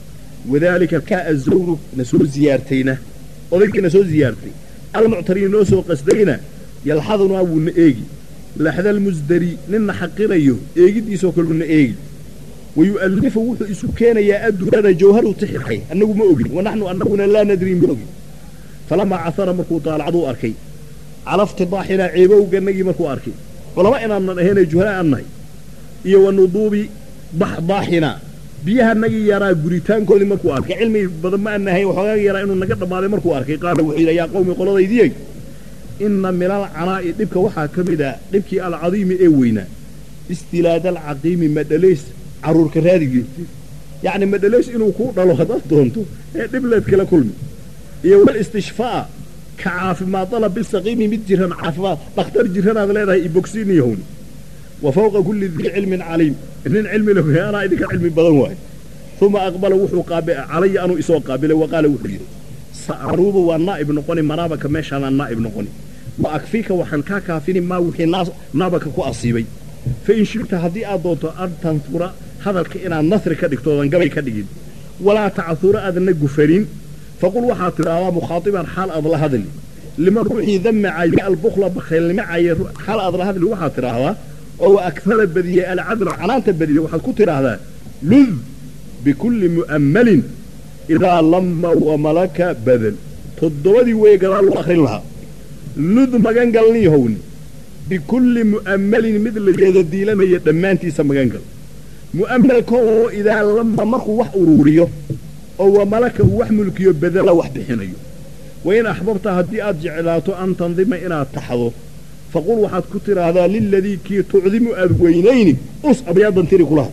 وذلك كاء الزور نسو زيارتينا وذلك نسو زيارتي المعترين نسو قصدينا يلحظنا ونئيجي لحظة المزدري لن حقيريه إيجي ديسو كل ونئيجي ويؤلف وحو إسو كان يأدو هذا جوهر وتحقي أنه مؤجي ونحن أننا لا ندري مؤجي فلما عثر مركو طال عضو أركي على افتضاحنا عيبه وقنقي مركو أركي ولما إنا هنا جهلاء النهي إيه والنضوب ضاحنا بيها نجي يرى قريتان كل مركو أركي علمي بضم أنها وحقا يرى إنه نقدر بعض مركو أركي قال وحيدا يا قومي قولوا ذي إن من العناء دبك وحا كمدا دبك العظيم إيوينا استلاد العقيم مدليس عرور كرادي يعني مدليس إنه كودا لو خدت دونتو دبلت كلا كل يوم الاستشفاء كعاف ما طلب بالسقيم متجرن عافات دكتور جرن هذا لا يبوكسيني هون وفوق كل ذي علم عليم ان العلم له انا ذيك علم بدن واحد ثم اقبل وحو قابل علي انه اسو قابل وقال وحو سأروب والنائب نقوني منابك ماشي انا النائب نقوني واكفيك وحن كافيني ما وحي ناس نابك كو اصيبي فان شئت هدي ادونتو ان تنفر هذلك ان نثر كدغتودان غبي كدغين ولا تعثر ادن غفرين فقل وحات ترى مخاطبا حال أضل هذا لمن روحي ذم عي البخلة بخيل معي حال أضل هذا وحات ترى أو أكثر بديه العذر عنانت بديه وحات كتر هذا لذ بكل مؤمل إذا لم وملك بدل تضودي ويقرأ الآخر لها لذ مجان قال لي هون بكل مؤمل مثل جهد الديلة يدمانتي سمجان قال مؤمل كو إذا لم مرخو وح أروريه أو ملكه وحملك يبذل وحده حينيو وإن أحببت هدي أجعلاته أن تنظم إلى التحضر فقل وحد كتر هذا للذي كي تعظم أذوينين أص أبيضا تري كلها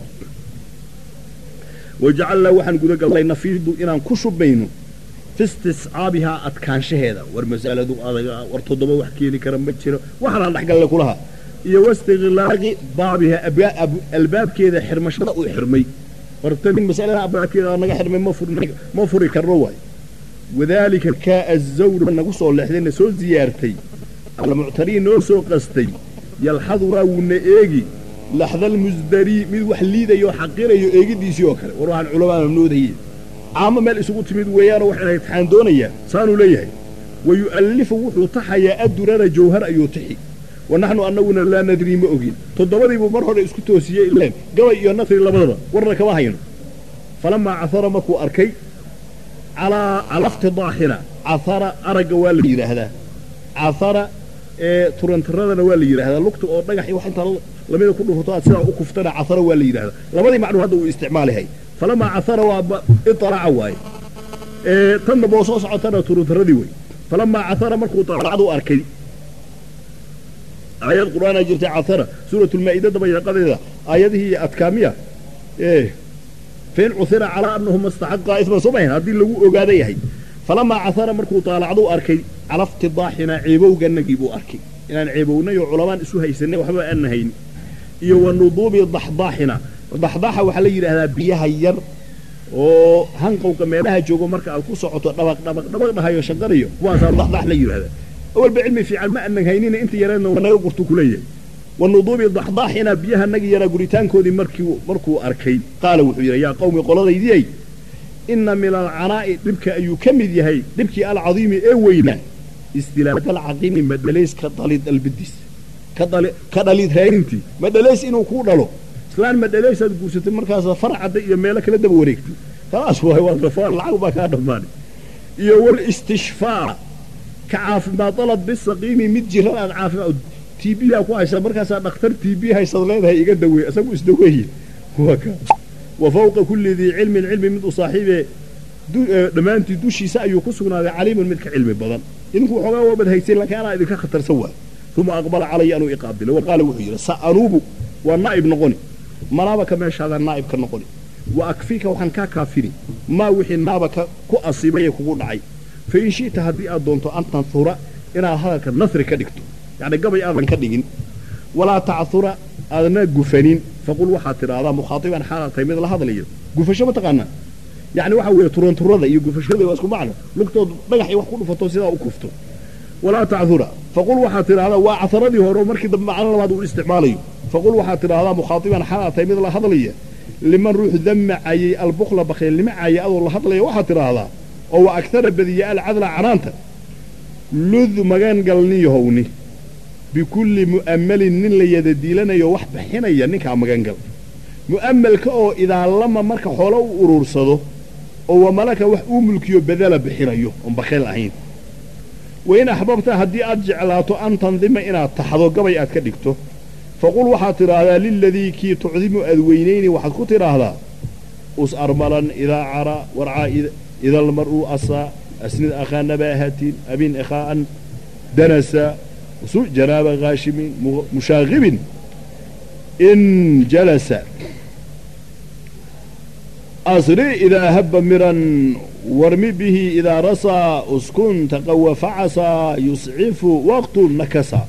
وجعل له وحن قد قال الله نفيد إن كشب بينه في استصعابها أتكان شهادة والمسألة دو وارتضب وحكي لي كرم بتشير وحنا نحق لك كلها يواستغلاق بابها الباب كذا حرمش وحرمي ورتبين مسألة أبغى كذا أنا قاعد ما فري كالرواي وذلك كاء الزور من نقصه اللي حدين سو زيارتي على معترين نوسو قستي يلحظ راون إيجي لحظة المزدري من وحليده يحقيره إيجي ديسيو كله وروح العلماء ممنوعين عام ما الأسبوع تمد ويانا وحنا يتحان دونيا صانوا ليه ويؤلف وحو تحيا أدرنا جوهر أيوتحي ونحن أننا لا ندري ما أجين تضمني بمرة إسكتوا سيء إلين قوي ينثر لبضة ورك واهين فلما عثر مكو أركي على افتضاحنا عثر أرق والدي هذا عثر turantaradana waa la yidhaahdaa lugta oo dhagax iyo wax intaa lamida ku dhufato aad sidaa u kuftana cathara waa la yidhahdaa labadii macnuu hadda uu isticmaalahay falamaa cathara waa iطalaca waaye tanna boo soo socotana turantaradii wey falamaa cathara markuu طalacadu arkay aayad qur'aana jirtay cathara suuratu lmaa'ida dabayaqadeeda aayadihii adkaamiya fain cuthira calaa annahuma istaxaqaa isman soo mahayn haddii lagu ogaada yahay falamaa cathara markuu طaalacdu arkay cala iftidaaxinaa ceebowganagii buu arkay inaan ceebownay oo culamaan isu haysanay waxba aan nahayn iyo wa nuduubi daxdaaxina daxdaaxa waxaa la yidhaahdaa biyaha yar oo hanqowga meelaha joogo marka aad ku socoto dhabaq dhahayo shaqanayo kuwaasaa daxdaax la yidhahdaa awalba cilmi fiican ma aanan haynina inta yareedna naga gurtu ku leeyahay wa nuduubi daxdaaxina biyaha nagi yaraa guritaankoodii markuu arkay qaala wuxuu yidhi yaa qawmi qoladaydiyay inna min alcanaa'i dhibka ayuu ka mid yahay dhibkii alcadiimi ee weynaa istilaamada alcaqiimi madhalays ka dalid albidis ka dhalid raadintii madhalays inuu kuu dhalo islaan madhalaysaad guursatay markaasa farcadda iyo meelo kala daba wareegtay khalaas waay waa rafaar lacag baa kaa dhammaanay iyo walistishfaa ka caafimaad dalad bisaqiimi mid jiran aad caafimaad tiibiyaa ku haysaa markaasaa dhakhtar tiibi haysad leedahay iga daweey isagu isdaweeye waa ka wa fawqa kulli dii cilmin cilmi mid u saaxiibee dhammaantii dushiisa ayuu ku sugnaaday caliiman mid ka cilmi badan idinku waxoogaa waa badhaysay laakiin anaa idinka khatarsan waay uma aqbala calaya anuu iqaabilo wa qaala wuxuu yidhi sa'anuubu waa naa'ib noqoni manaabaka meeshaadaa naa'ib ka noqoni wa akfiika waxaan kaa kaafini maa wixii naabaka ku asiibay ee kugu dhacay fa in shi'ta haddii aad doonto an tanhura inaad hadalka nasri ka dhigto yacni gabay aadan ka dhigin walaa tachura aadna gufanin faqul waxaad tidhaahdaa mukhaatiban xaalaad tahay mid la hadlayo gufasho ma taqaanaa yacni waxaa weeye turanturada iyo gufashada waa isku macno lugtood dhagax iyo wax ku dhufato sidaa u kufto walaa tachura faqul waxaad tidhaahdaa waa catharadii hore markii dambe macno labaad uu isticmaalayo faqul waxaad tidhaahdaa mukhaatiban xaalaad tahay mid la hadlaya liman ruux damacayey albukla bakhaylnimo caayay adoo la hadlaya waxaad tidhaahdaa oo wa agtara badiya alcadla canaanta lud magangalniyahowni bikulli mu'ammalin nin la yada diilanayo wax bixinaya ninkaa magangal mu'ammalka oo idaa lama marka xoolo u uruursado oo wamalaka wax uu mulkiyo badala bixinayo oon bakhayl ahayn wain axbabta haddii aad jeclaato an tandima inaad taxdo gabay aad ka dhigto faqul waxaad tidhaahdaa liladii kii tucdimu aad weynayni waxaad ku tidhaahdaa us armalan idaa cara warcaa ida almar'u asaa asnid akhaa nabaahatin abin ikhaa'an danasa janaaba haashimin mushaaqibin in jalasa asri idaa habba miran warmi bihi idaa rasaa uskun taqawa facasaa yuscifu waqtun nakasa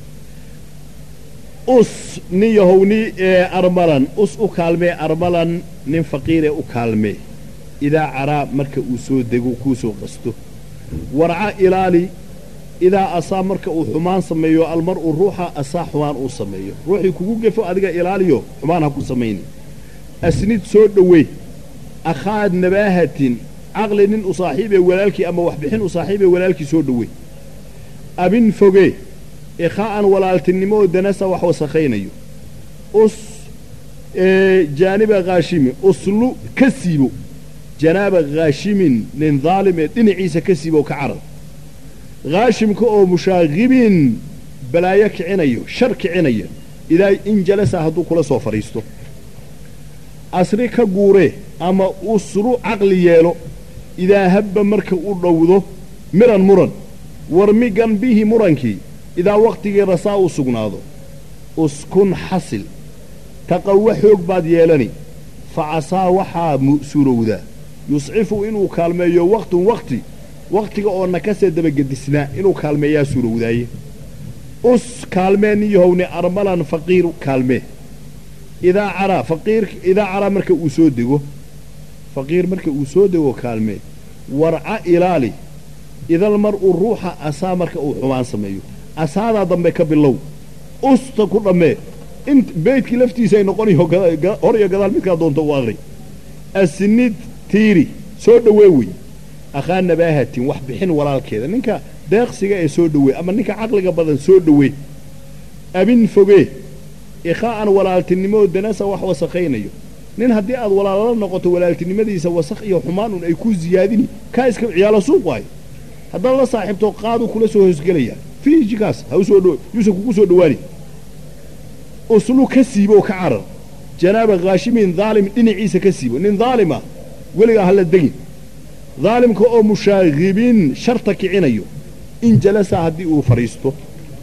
us nin yahowni ee armalan us u kaalmee armalan nin faqiiree u kaalmee idaa caraa marka uu soo dego kuu soo qasto warca ilaali idaa asaa marka uu xumaan sameeyo almar'u ruuxa asaa xumaan uu sameeyo ruuxii kugu gefo adiga ilaaliyo xumaan ha ku samayni asnid soo dhowey akhaad nabaahatin caqli nin u saaxiibee walaalkii ama waxbixin u saaxiibee walaalkii soo dhowey abin foge ikhaa'an walaaltinnimoo danasa wax wasakhaynayo us jaaniba haashimi uslu ka siibo janaaba haashimin nin daalim ee dhinaciisa ka siibo ka carar haashimka oo mushaaqibin balaayo kicinayo shar kicinaya idaa in jalasa hadduu kula soo fadhiisto asri ka guuree ama usru caqli yeelo idaa habba marka u dhowdo miran muran warmigan bihi murankii idaa wakhtigii rasaa u sugnaado uskun xasil taqawa xoog baad yeelani fa casaa waxaa suurowdaa yuscifu inuu kaalmeeyo waqtun waqti wakhtiga oo nakasee dabagedisnaa inuu kaalmeeyaa suurowdaaye us kaalmee nin yahowne armalan faqiir kaalmee idaa caraa marka uu soo dego faqiir marka uu soo dego kaalmee warca ilaali idalmar'u ruuxa asaa marka uu xumaan sameeyo asaadaa dambe ka bilow usta ku dhammee in beydkii laftiisaay noqonayo hor iyo gadaal midkaa doonto u aqri asnid tiiri soo dhowee wey akhaa nabaahatin wax bixin walaalkeeda ninka deeqsiga ee soo dhowee ama ninka caqliga badan soo dhowee abin fogee ikhaa'an walaaltinimoo danasa wax wasakhaynayo nin haddii aad walaalala noqoto walaaltinimadiisa wasakh iyo xumaan ay ku ziyaadini kaa iska ciyaalo suuq waayo haddaad la saaxiibto qaaduu kula soo hoosgelayaa فيه جكاس هوسو يوسف كوسو دواني أصلو كسيبو كعرر جناب غاشمين ظالم إن عيسى كسيبو إن ظالمة ولقى هلا الدقين ظالم كأو مشاغبين شرطك عنيو إن جلس هدي وفريستو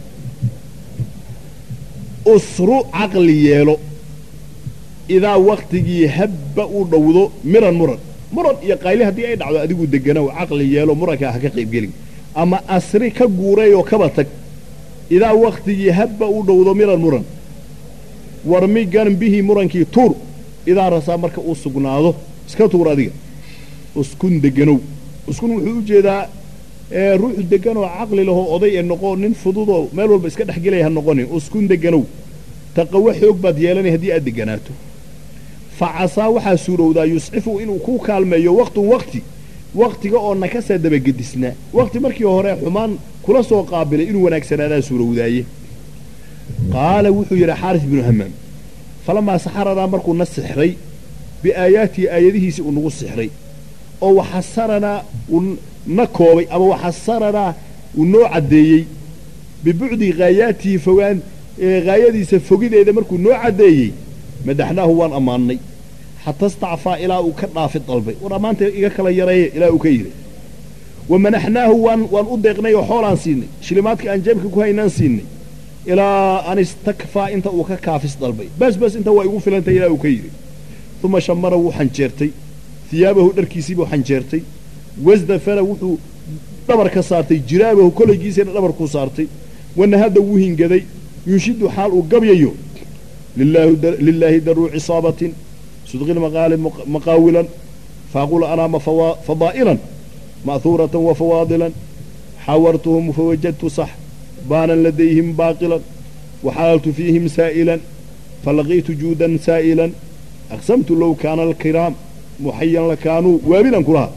أسرو عقلي يلو إذا وقتي هب ودوضو مرن يقايله هدي أي دعوة أديقو دقنا وعقلي يلو مركا حقيقي بقلي أما أسري كقوري وكبتك إذا وقتي هب ودوضو مرن ورمي قان به مرنكي طور إذا رسا مركا أسقناضو اسكتور أديق اسكن دقنو اسكن وحوجي ذا روح دقنو عقلي له أضيء النقو ننفضوضو مالو بسكت حقي ليها النقوني اسكن دقنو تقوى حيوك بديالاني هدي أدقناتو فعصا وحا سورو ذا يسعفو إنو كو كالميو وقتي oo nakasa daba gedisna waqti markii hore xumaan kula soo qaabilay inuu wanaagsanaadaa suurowdaaye qaala wuxuu yiri xaaris ibn hammam falama saxarada markuu nasixray biaayaati aayadihiisi uu nagu sixray oo waxasarana nakoobay ama waxasarana uu noo cadeeyay bibucdi gaayaati fogaan gaayadiisa fogideeda markuu noo cadeeyay madaxnaahu waan amaanay حتى استعفى إلى وكرنا في الطلبة ورمانته يكلا يريه إلى وكيره ومنحناه وان أدقنا وحولا سيني شلماتك أنجبك كوهينا سيني إلى أن استكفى أنت وككافي الطلبة بس أنت ويقول فلانت إلى وكيره ثم شمره حنجرتي ثيابه دركيسيب حنجرتي وزد فره دبر كسارتي جرابه كل جيسين دبر كسارتي وأن هذا وهن قدي يشد حال وقبيه لله درو عصابة صدق المقال مقاولا فأقول أنا فضائلا مأثورة وفواضلا حاورتهم فوجدت صح بانا لديهم باقلا وحالت فيهم سائلا فلقيت جودا سائلا أقسمت لو كان الكرام محيا لكانوا وابلا كلها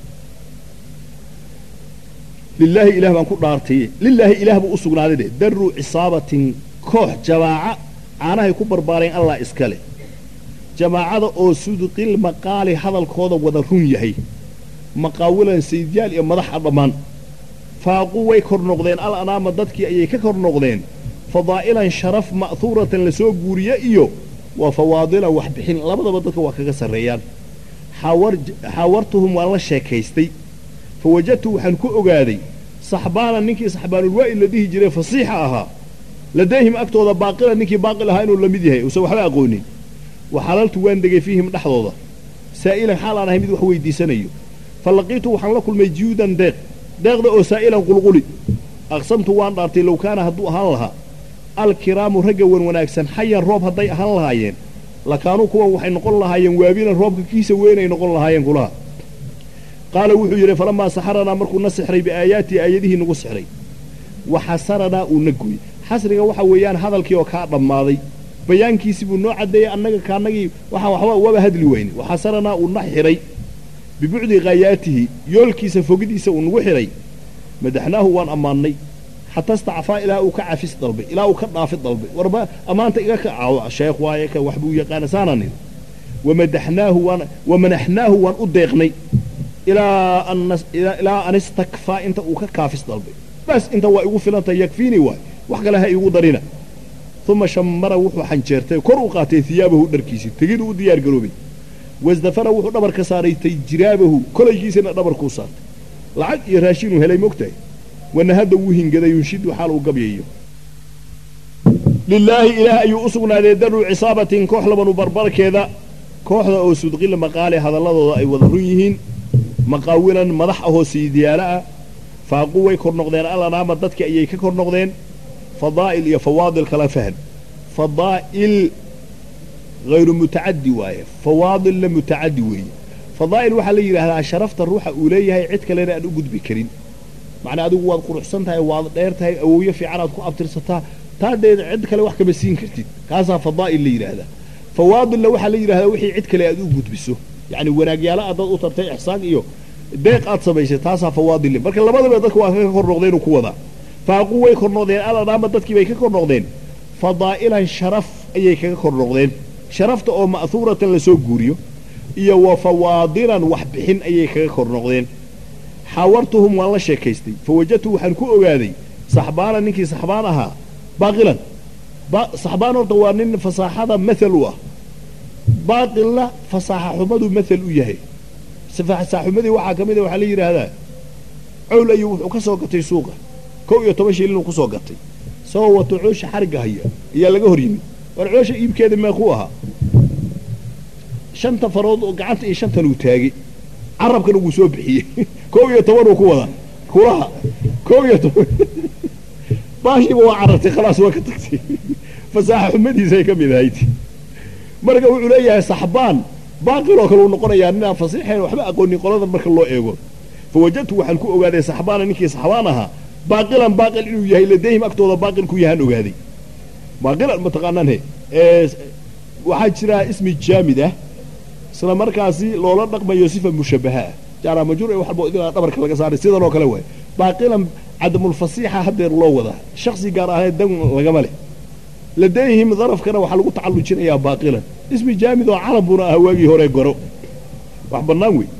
لله إله من كل نارتي لله إله بأسقنا هذا دروا عصابة كوح جماعة أنا يكبر بارين الله إسكاله جماعة أو صدق المقال هذا الكود وذرون يهي مقاولا سيديال يا مدح الضمان فاقوا يكر نقدين الأنا مدتك أي ككر نقدين فضائلا شرف مأثورة لسوق بوريائيو وفواضل وحبحين لابد بدك وكسر الريال حاورتهم والله شاكيستي فوجدته حنكو أقادي صحبانا نكي صحبان الوائل الذي جري فصيحة لديهم أكتوض باقلا نكي باقلا هاينو لمديهي وسوى حلا أقوني وحللت وين دقي فيهم دحضوضه سائلا حال انا هميد wax weydiisanayo falqiitu waxaan la kulmay jiudan deeqda oo saa'ilan qulquli aqsamtu waan dhaartay low kaana haduu ahaan laha alkiraamu raga wanaagsan xayan roob haday ahaan lahaayeen la kaanu kuwa waxay noqon lahaayeen waabina roobka kiisa weynay noqon lahaayeen kulaha qaala wuxuu yiri falama saxarana markuu nasixray biaayaati aayadihi nagu sixray waxasarana uu nagoy xasriga waxa weeyaan hadalkii oo ka dhamaaday بيانكيسي بنوع عدي أنك كانك وحوا وبهدل وين وحسرنا ونحري ببعد غاياته يولكيس فوقديس ونوحري مدحناه وان أماني حتى استعفى إلى أوكع في الضرب إلى أوكعنا في الضرب وربا أمانت إياك الشيخ وايك وحبوية كان سانني ومنحناه وان أدقني إلى أن استكفى أنت أوكع في الضرب بس أنت ويقول فلانت يكفيني وحق لها يقدرنا ثم شمر وحو حنجرتي كرو قاتي ثيابه دركيسي تجدو ديار قروبي وازدفر وحو دبر كساريتي جرابه كل جيسنا دبر كوسات لعق يراشين هلي موقتي وان هذا وهن قد ينشد حاله قبييه لله إله أي أسقنا در عصابة كحل من بربر كذا كحل أو صدق المقال هذا الله أي وذريهن مقاولا مدحه سيديالا فاقوي كرنقدين الله نعم ضدك أي كرنقدين فضائل يا فواضل كلا فهم فضائل غير متعدي وايه فواضل متعدي ويه فضائل waxa la yiraahdaa sharafta ruuxa uu leeyahay cid kale aan u gudbi karin macna adigu waad quruxsan tahay waad dheer tahay awooyo fiican aad ku abtirsataa taadeed cid kale wax kama siin kartid kaasa fadaa'il la yiraahdaa fawaadil waxa la yiraahdaa wixii cid kale aad u gudbiso yani wanaagyaala aad u tartay ihsaan iyo deeq aad sameysay taasa fawaadil marka labadaba dadku waa ka kor noqdeen ku wada faaquu way kor noqdeen ala dhaama dadkii bay ka kor noqdeen fadaa'ilan sharaf ayay ka kor noqdeen sharafta oo ma'thuratan la soo guuriyo iyo wafawaadilan wax bixin ayay kaga kor noqdeen xawartuhum wala sheekaystay fawajatu waxaan ku ogaaday صحبانا نكي صحبانها باقلا صحبان وطوانين فصاحة مثلوا باقلا فصاحة حمد مثل إياه صفاحة حمد وحا كميدة وحالي هذا عول أيوه وكسوقتي سوقه كو يتمشي لنا كسوقتي سوى تعوش حرقة هي لقى هريمي والعوش يبكي ما أخوها شنطة فرض وقعدت إيه شنطة نوتاجي عرب كانوا بسوبحي كو يتوروا كوها كو يتور ماشي بوا عرفتي خلاص وقتك فصاحة حمدي زي كم ذايتي مرقوا عليها صحبان باقي لو كانوا نقول يا أنها فصيحة وحبا أقولني قلنا مرك الله إيقول فوجدت وحنكو أغادي صحبانا نكي صحبانها باقي إنه يهي لديهم أكتوضا باقي كو يهان أغادي باقي المتقانان هي waxaa jira ismi jaamida isla markaasi loola dhaqmayo sifa mushabaha jara majruur wax walba idin dhabarka laga saaray sidan oo kale way baaqilan adamul fasiha hadeer loo wada shakhsi gaar ah dan laga male ladayhim darafkana waxa lagu tacalujinaya baaqilan ismi jaamid oo carabuna ah waagi hore goro wax banaan way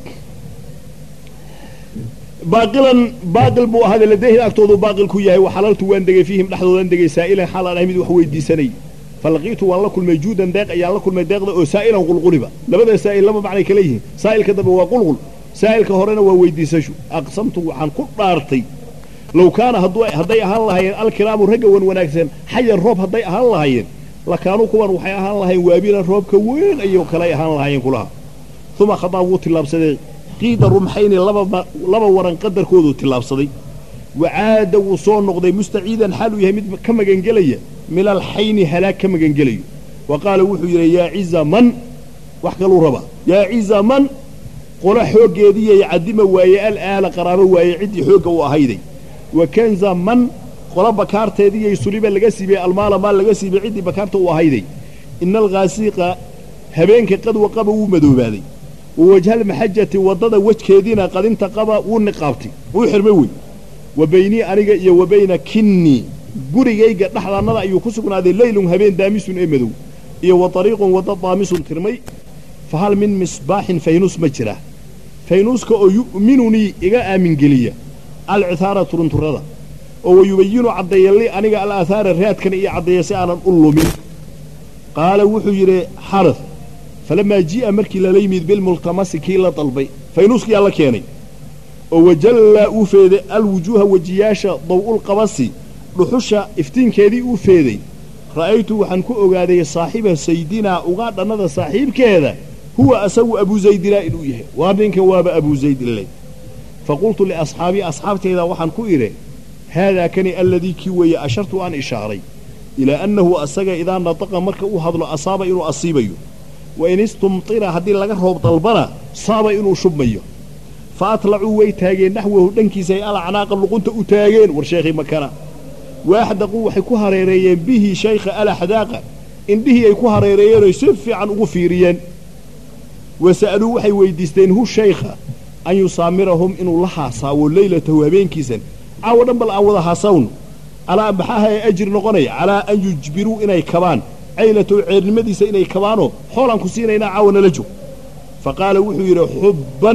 باقل بو هذا لديه أكتوضو باقل كوياه وحلالته وان دقي فيهم لحظة دقي سائلا حالا أهمد وحويدي سني فلقيته والله كل موجودا داق يا الله كل ما داق سائلا قلقلبا لبدا سائل لما معنى كليه سائل كذا هو قلقل سائل كهرنا وويدي سشو أقسمت عن كل طارتي لو كان هدي الله الكلام رجوا وناكسن حي الروب هدي الله لكانوا كون وحي الله وابين الروب كوين أيو كلاي الله كلها ثم خطاوت الله بسدي قيد الرمحين لبا ورن قدر كودو تلابسدي وعاد وصون نقضي مستعيدا حاله يهمد كما جنجليه من الحين هلاك كما جنجليه وقال وحو يا عز من وحكلوا ربا يا عز من قل حوق يدي يعدم واي الآل قرابه واي عدي حوق وهيدي وكنز من قل بكارت يدي يسلب لغسي المال مال لغسي بعدي بكارته وهيدي إن الغاسيق هبينك قد وقبوا مدوبادي ووجه المحجة وضد وجه كيدينا قد انتقبا ونقابتي ويحرموي وبيني أريق وبين كني قريقا نحن نضع يكسكنا هذه الليل هبين دامس إمدو وطريق وضد ضامس ترمي فهل من مصباح فينوس مجرى فينوس كأو يؤمنني إيقا آمن قليا العثارة ترنترضا ويبين عضي اللي أنيقا الآثار الرياض كان إيا عضي سيانا أولو من قال وحجر حرث فلما جاء مركي لليمد بالملتمس كيلا طلبي فينوس كي الله كيني وجل أوفيد الوجوه وجياش ضوء القبسي رحشة افتين كذي أوفيدي رأيته وحنكو أغادي صاحب سيدنا أغاد أنذا صاحب كذا هو أسو أبو زيد لا إلويه وابنك واب أبو زيد اللي فقلت لأصحابي أصحابتي إذا وحنكو إليه هذا كان الذي كوي أشرت عن إشاري إلى أنه أسقى إذا نطق مركه هذا أصاب إنه أصيبه وإن استمطر هذه لقرب طلبنا صاب إنه شبميه فأطلعوا ويتاجين نحوه دنكي سيئة عناق اللقنت أتاجين ورشيخي مكانا واحد قوة يكوها ريريين به شيخ ألا حداقة إن به يكوها ريريين يسفي عن غفيريين وسألوا وحي ويديستين هو الشيخ أن يصامرهم إنه لها صاو الليلة وبين كيسن عوضا بل عوضها صون على بحاها أجر نغني على أن يجبروا إني كمان عيلة المديسة إني كمانو حولا كسينا إنا عاونا لجو فقال وحير حبا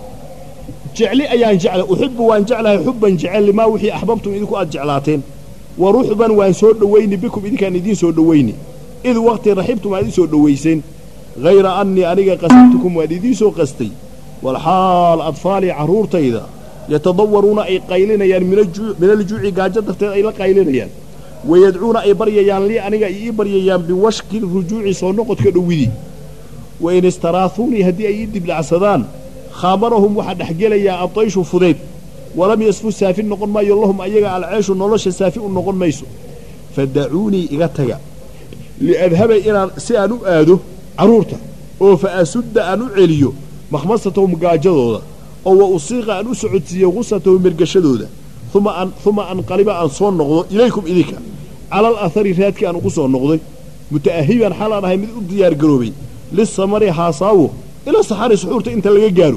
جعلي أيان جعل أحب وأن جعلها حبا جعل لما وحي أحببتم إذكو أجعلاتين ورحبا وأن سور دويني بكم إذ كان يدين سور دويني إذ وقت رحبتم هذه سور دويسين غير أني أنيق قصدتكم وأديدين سور قصدي والحال أطفالي عرورت إذا يتضورون أي قيلين يعني من الجوع قاجة أي قيلين يعني ويدعون أي بريان لي أنيق أي بريان بوشك الرجوع صنقت كدويدي وإن استراثوني هدي أيدي بالعسدان خابرهم واحد حقيل يا أطيش وفضيت ولم يسفوا سافين نقول ما يلهم أيها على العيش ونولش سافين نقول ميسو فدعوني إغتغى لأذهب إلى سأنو آدو عرورته أو فأسد أنو عليو مخمصتهم قاجدودا أو أصيغ أنو سعودسي غصته مرقشدودا ثم أنقلب أن صون نقضي إليكم إليك على الأثر راتك أن قصون نقضي متأهيبا حالا هاي من الديار قروبي للسمري حاصاوه إلى صحاري سحورته انت اللي قالوا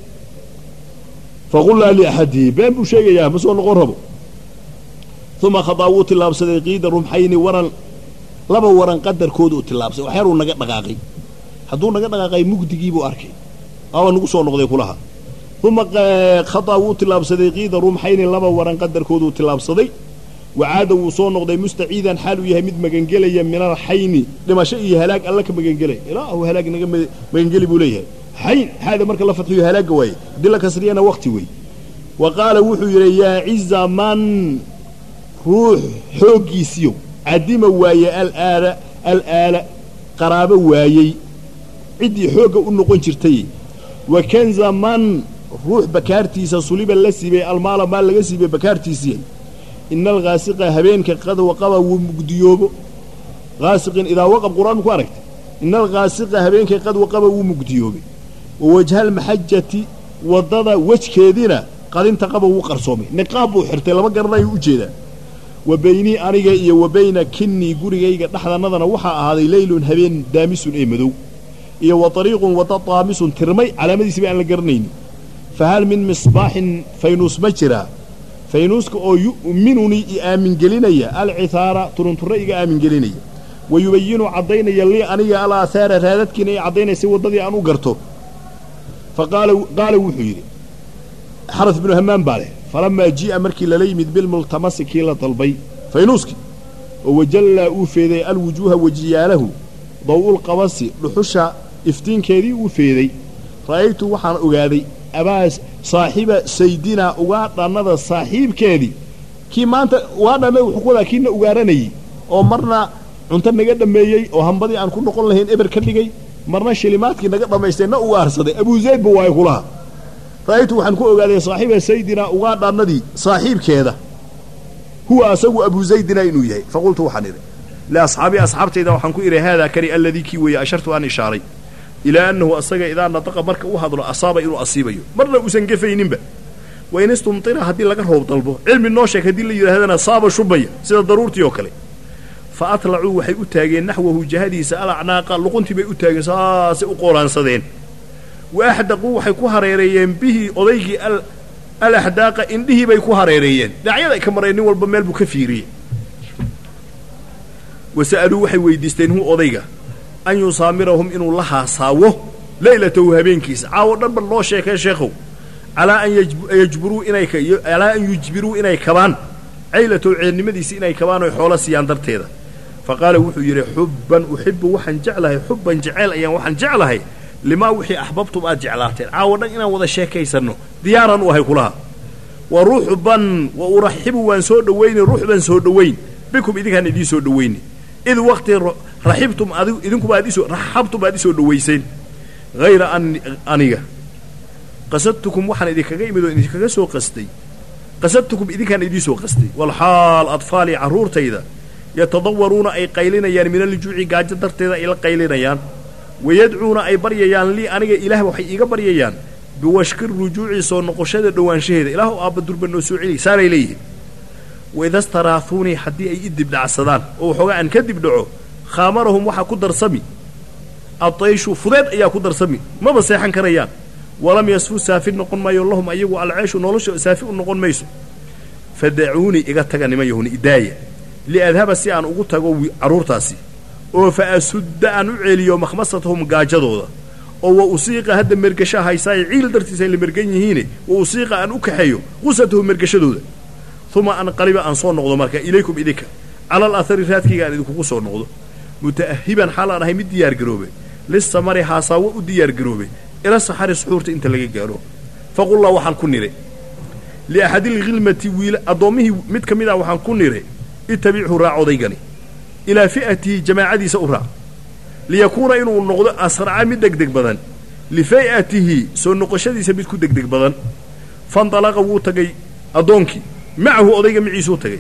فقلنا لأحده بين بشيء يا مسؤول غربه ثم خطاوت الله بصديقي رمحين ورن لبا ورن قدر كودو تلابس وحيروا نقا دقاقي حدو نقا دقاقي مقدقي بو أركي أو نقصوا نقضي كلها ثم خطاوت الله بصديقي رمحين لبا ورن قدر كودو تلابس وعاد وصون نقضي مستعيدا حاله يهمد مجنجليا من الحين لما شيء هلاك الله كمجنجلي لا هو هلاك مجنجلي بوليه حين هذا مرك الله فتحه هلاك وي دلك سرينا وقتي وي وقال وحو يا عز من روح حوقي سيو عدم واي الآلة قرابة وايي عدي حوقه النقون شرتي وكان زمان روح بكارتيسا صليبا لسيبي المال مال لسيبي بكارتيسي إن الغاسق هبينك قد وقبا ومقديوب غاسق إذا وقب قرآن كواركت إن الغاسق هبينك قد وقبا ومقديوب ووجه المحجة وضد وجه كذينا قد انتقبا وقرصومي نقابو حرتي لما قرنا يوجيدا وبيني أنيقا وبين كني قريقا نحن نظرنا وحا هذا ليل هبين دامس إيمدو وطريق وتطامس ترمي على مدي سبيع القرنين فهل من مصباح فينوس مجرى فينوس أو يؤمنني آمن قليني العثارة ترنطرئي آمن قليني ويبين عضين يلي أني على آثار رادتكني عضين سوى الضذي أنو قرته فقال وحيري حرث بن همام باله فلما جاء مركي لليمد بالملتمس كيلة طلبي فينوسكي وجل أوفيدي الوجوه وجياله ضوء القبس لحشة افتين كذي وفيدي رأيت وحن أقاذي أباس صاحب سيدنا أقاذ النظر صاحب كذي كي ما أنت وأنا حقوقا كينا أقارني أو مرنا أنت نقدم ميي أو هم بدي أن كنا نقول لهن إبر كلي مرنا شلمات كي نقدم ميستنا أقارصدي أبو زيد بواي كلها رأيت وحن أقاذي صاحب سيدنا أقاذ النظر صاحب كذا هو أسوى أبو زيدنا إنويه فقلت وحنيري لأصحابي أصحابتي إذا وحنكو إلى هذا كري الذي كي أشرت أن إشاري إلى أنه أصدق إذا نطق مرك وهذا أصاب إنه أصيبه مرة أسنقفين نبه وإن استمطينا هدي لك هو طلبه علم النوشك هدي اللي هذا أصاب شبية سيدا ضرورتي وكلي فأطلعوا وحي أتاقين نحوه جهدي سأل عناقا لقنت بي أتاقين ساسي أقولان صدين وأحدقوا وحيكو هريريين به أضيك الأحداق إنده بيكو هريريين دعيا ذا كمرين والبميل بكثيري وسألوا وحي ويديستين هو أضيقا أن يصامرهم إنه لها صاوه ليلة هبين كيس عاود نبر الله شيخ يا شيخو على أن يجبروا إني كمان عيلة العلم مديس إني كمان ويحول سيان درتيدا فقال وحو يري حبا أحب وحن جعله حبا جعل أيام وحن جعله لما وحي أحببتم أجعلاتين عاود إنا وذا شيخ يسنو ديارا وهي كلها ورحبا وأرحب وانسود وين رحبا سود وين بكم إذا كان يدي سود وين إذ وقت رحبتم إذنكم رحبتم أديسوا دويسين غير أنيقا قصدتكم وحن إذا كغيمدوا إذا كغسوا قصدي قصدتكم إذا كان إديسوا قصدي والحال أطفالي عرور تيدا يتضورون أي قيلين يان من اللجوع قاجدر تيدا إلى قيلين يان ويدعون أي بريان لي أنيقا إله وحي إيقا بريان بوشكر رجوعي صون نقشاد دوان شهيد إله أبا درب النسوعي سار إليه وإذا استراثوني حدي أي إدب دع الصدان وحقا أن كدب دعوه خامرهم وحا كدر سمي الطيش فضيت أيها كدر سمي ما بسيحن كريان ولم يسفوا سافي نقون ما يقولهم أيقوا على العيش ونولش سافي نقون ميسو فدعوني إغتقني ما يهوني إداية لأذهب السيان أغتقوا عرورتاسي وفأسد أن أعلي مخمصتهم قاجدودا وأسيق هذا مرقشا هايساي عيل درتسين لمرقيني هيني وأسيق أن أكحيو غستهم مرقشدودا ثم أن قريبا أن صور نقضو مركا إليكم إذيك على الأثر ذاتك قال إذيكم صور نقضو متأهبا حالا أنا هي مد ديار قروبي لسه مري حاساوة وديار قروبي إلى الصحاري سحورت انت لقي قارو فقل الله وحن كنيري لأحد الغلمة ويل أضومه مد كميدا وحن كنيري اتبعه راعو ضيقني إلى فئة جماعة دي سأرى ليكون إنه النقض أسرع مد دك بدن لفئته سو نقشدي سبيتكو دك بدن فانطلق وتقي أضونكي معه أضيق معيسو تقي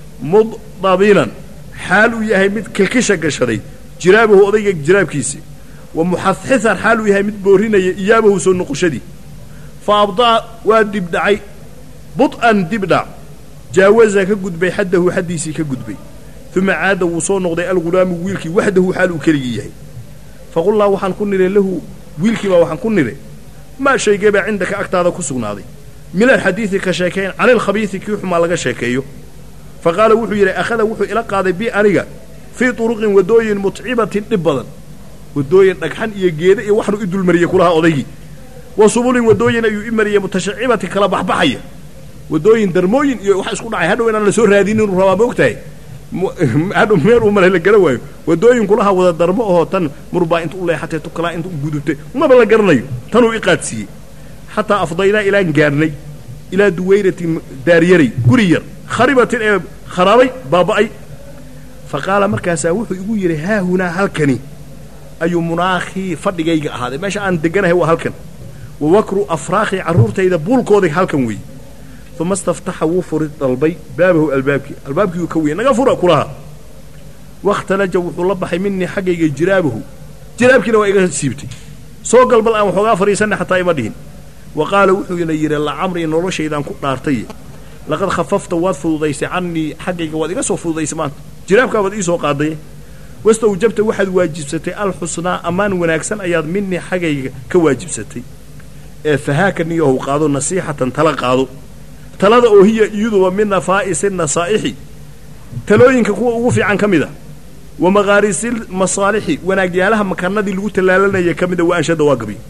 مضابينا حالو يهي مد كلكشة قشري جرابه أضيق جراب كيسي ومحثثا حالو يهي مد بورينا إيابه سو نقشدي فأبضاء ودبدعي بطئا دبدع جاوزا كقدبي حده حديسي كقدبي ثم عاد وصول نقضي الغلام ويلكي وحده حالو كليهي فقل الله وحن كنري له ويلكي وحن كنري ما شيء جاب عندك أكتاذا كسوناضي من الحديث كشاكين عن الخبيث كيوح ما لقى شاكيو فقال وحو يري أخذ وحو إلى قاضي بي أنيقا في طرق ودوين متعبة نبضا ودوين نكحن يجيد يوحنو إدو المرية كلها أضيقي وصبول ودوين أيو إمرية متشعبة كلا بحبحية wadooyin darmooyin iyo waxa isku dhacay hadhow inaan la soo raadinin inuu rabaa moogtahay hadhow meel uu malay la gara waayo wadooyin kulaha wada darmo oo tan murbaa inta u leexatay tukala inta u gudubtay maba la garanayo tan uu iqaadsiiyey xataa afdaynaa ilaan gaarnay ilaa duwayratin daaryaray guri yar kharibatin ee kharaabay baaba'ay faqaala markaasaa wuxuu igu yidhi haa hunaa halkani ayuu munaakhii fadhigayga ahaaday meesha aan deganahay waa halkan wa wakru afraakhi carruurtayda buulkooday halkan weeye uma istaftaxa wuu furi dalbay baabahu albaabkii uu ka weyey naga fura kulaha wakhtalaja wuxuu la baxay minii xaggayga jiraabkiina waa iga siibtay soo galbal aan waxoogaa fadhiisanay xataa ima dhihin wa qaala wuxuuna yidhi lacamrii noloshaydaan ku dhaartay laqad khafafta waad fududaysay cannii xaggayga waad iga soo fududaysay maanta jiraabkaa waad ii soo qaaday wastawjabta waxaad waajibsatay alxusnaa ammaan wanaagsan ayaad minii xaggayga ka waajibsatay ee fahaaka niyahow qaado nasiixatan tala qaado talada oo hiya iyaduba min nafaa'isi nasaa'ixi talooyinka kuwa ugu fiican ka mid a wa maqaarisil masaalixi wanaagyaalaha makanadii lagu tallaalanaya ka mida wa anshada waa gabi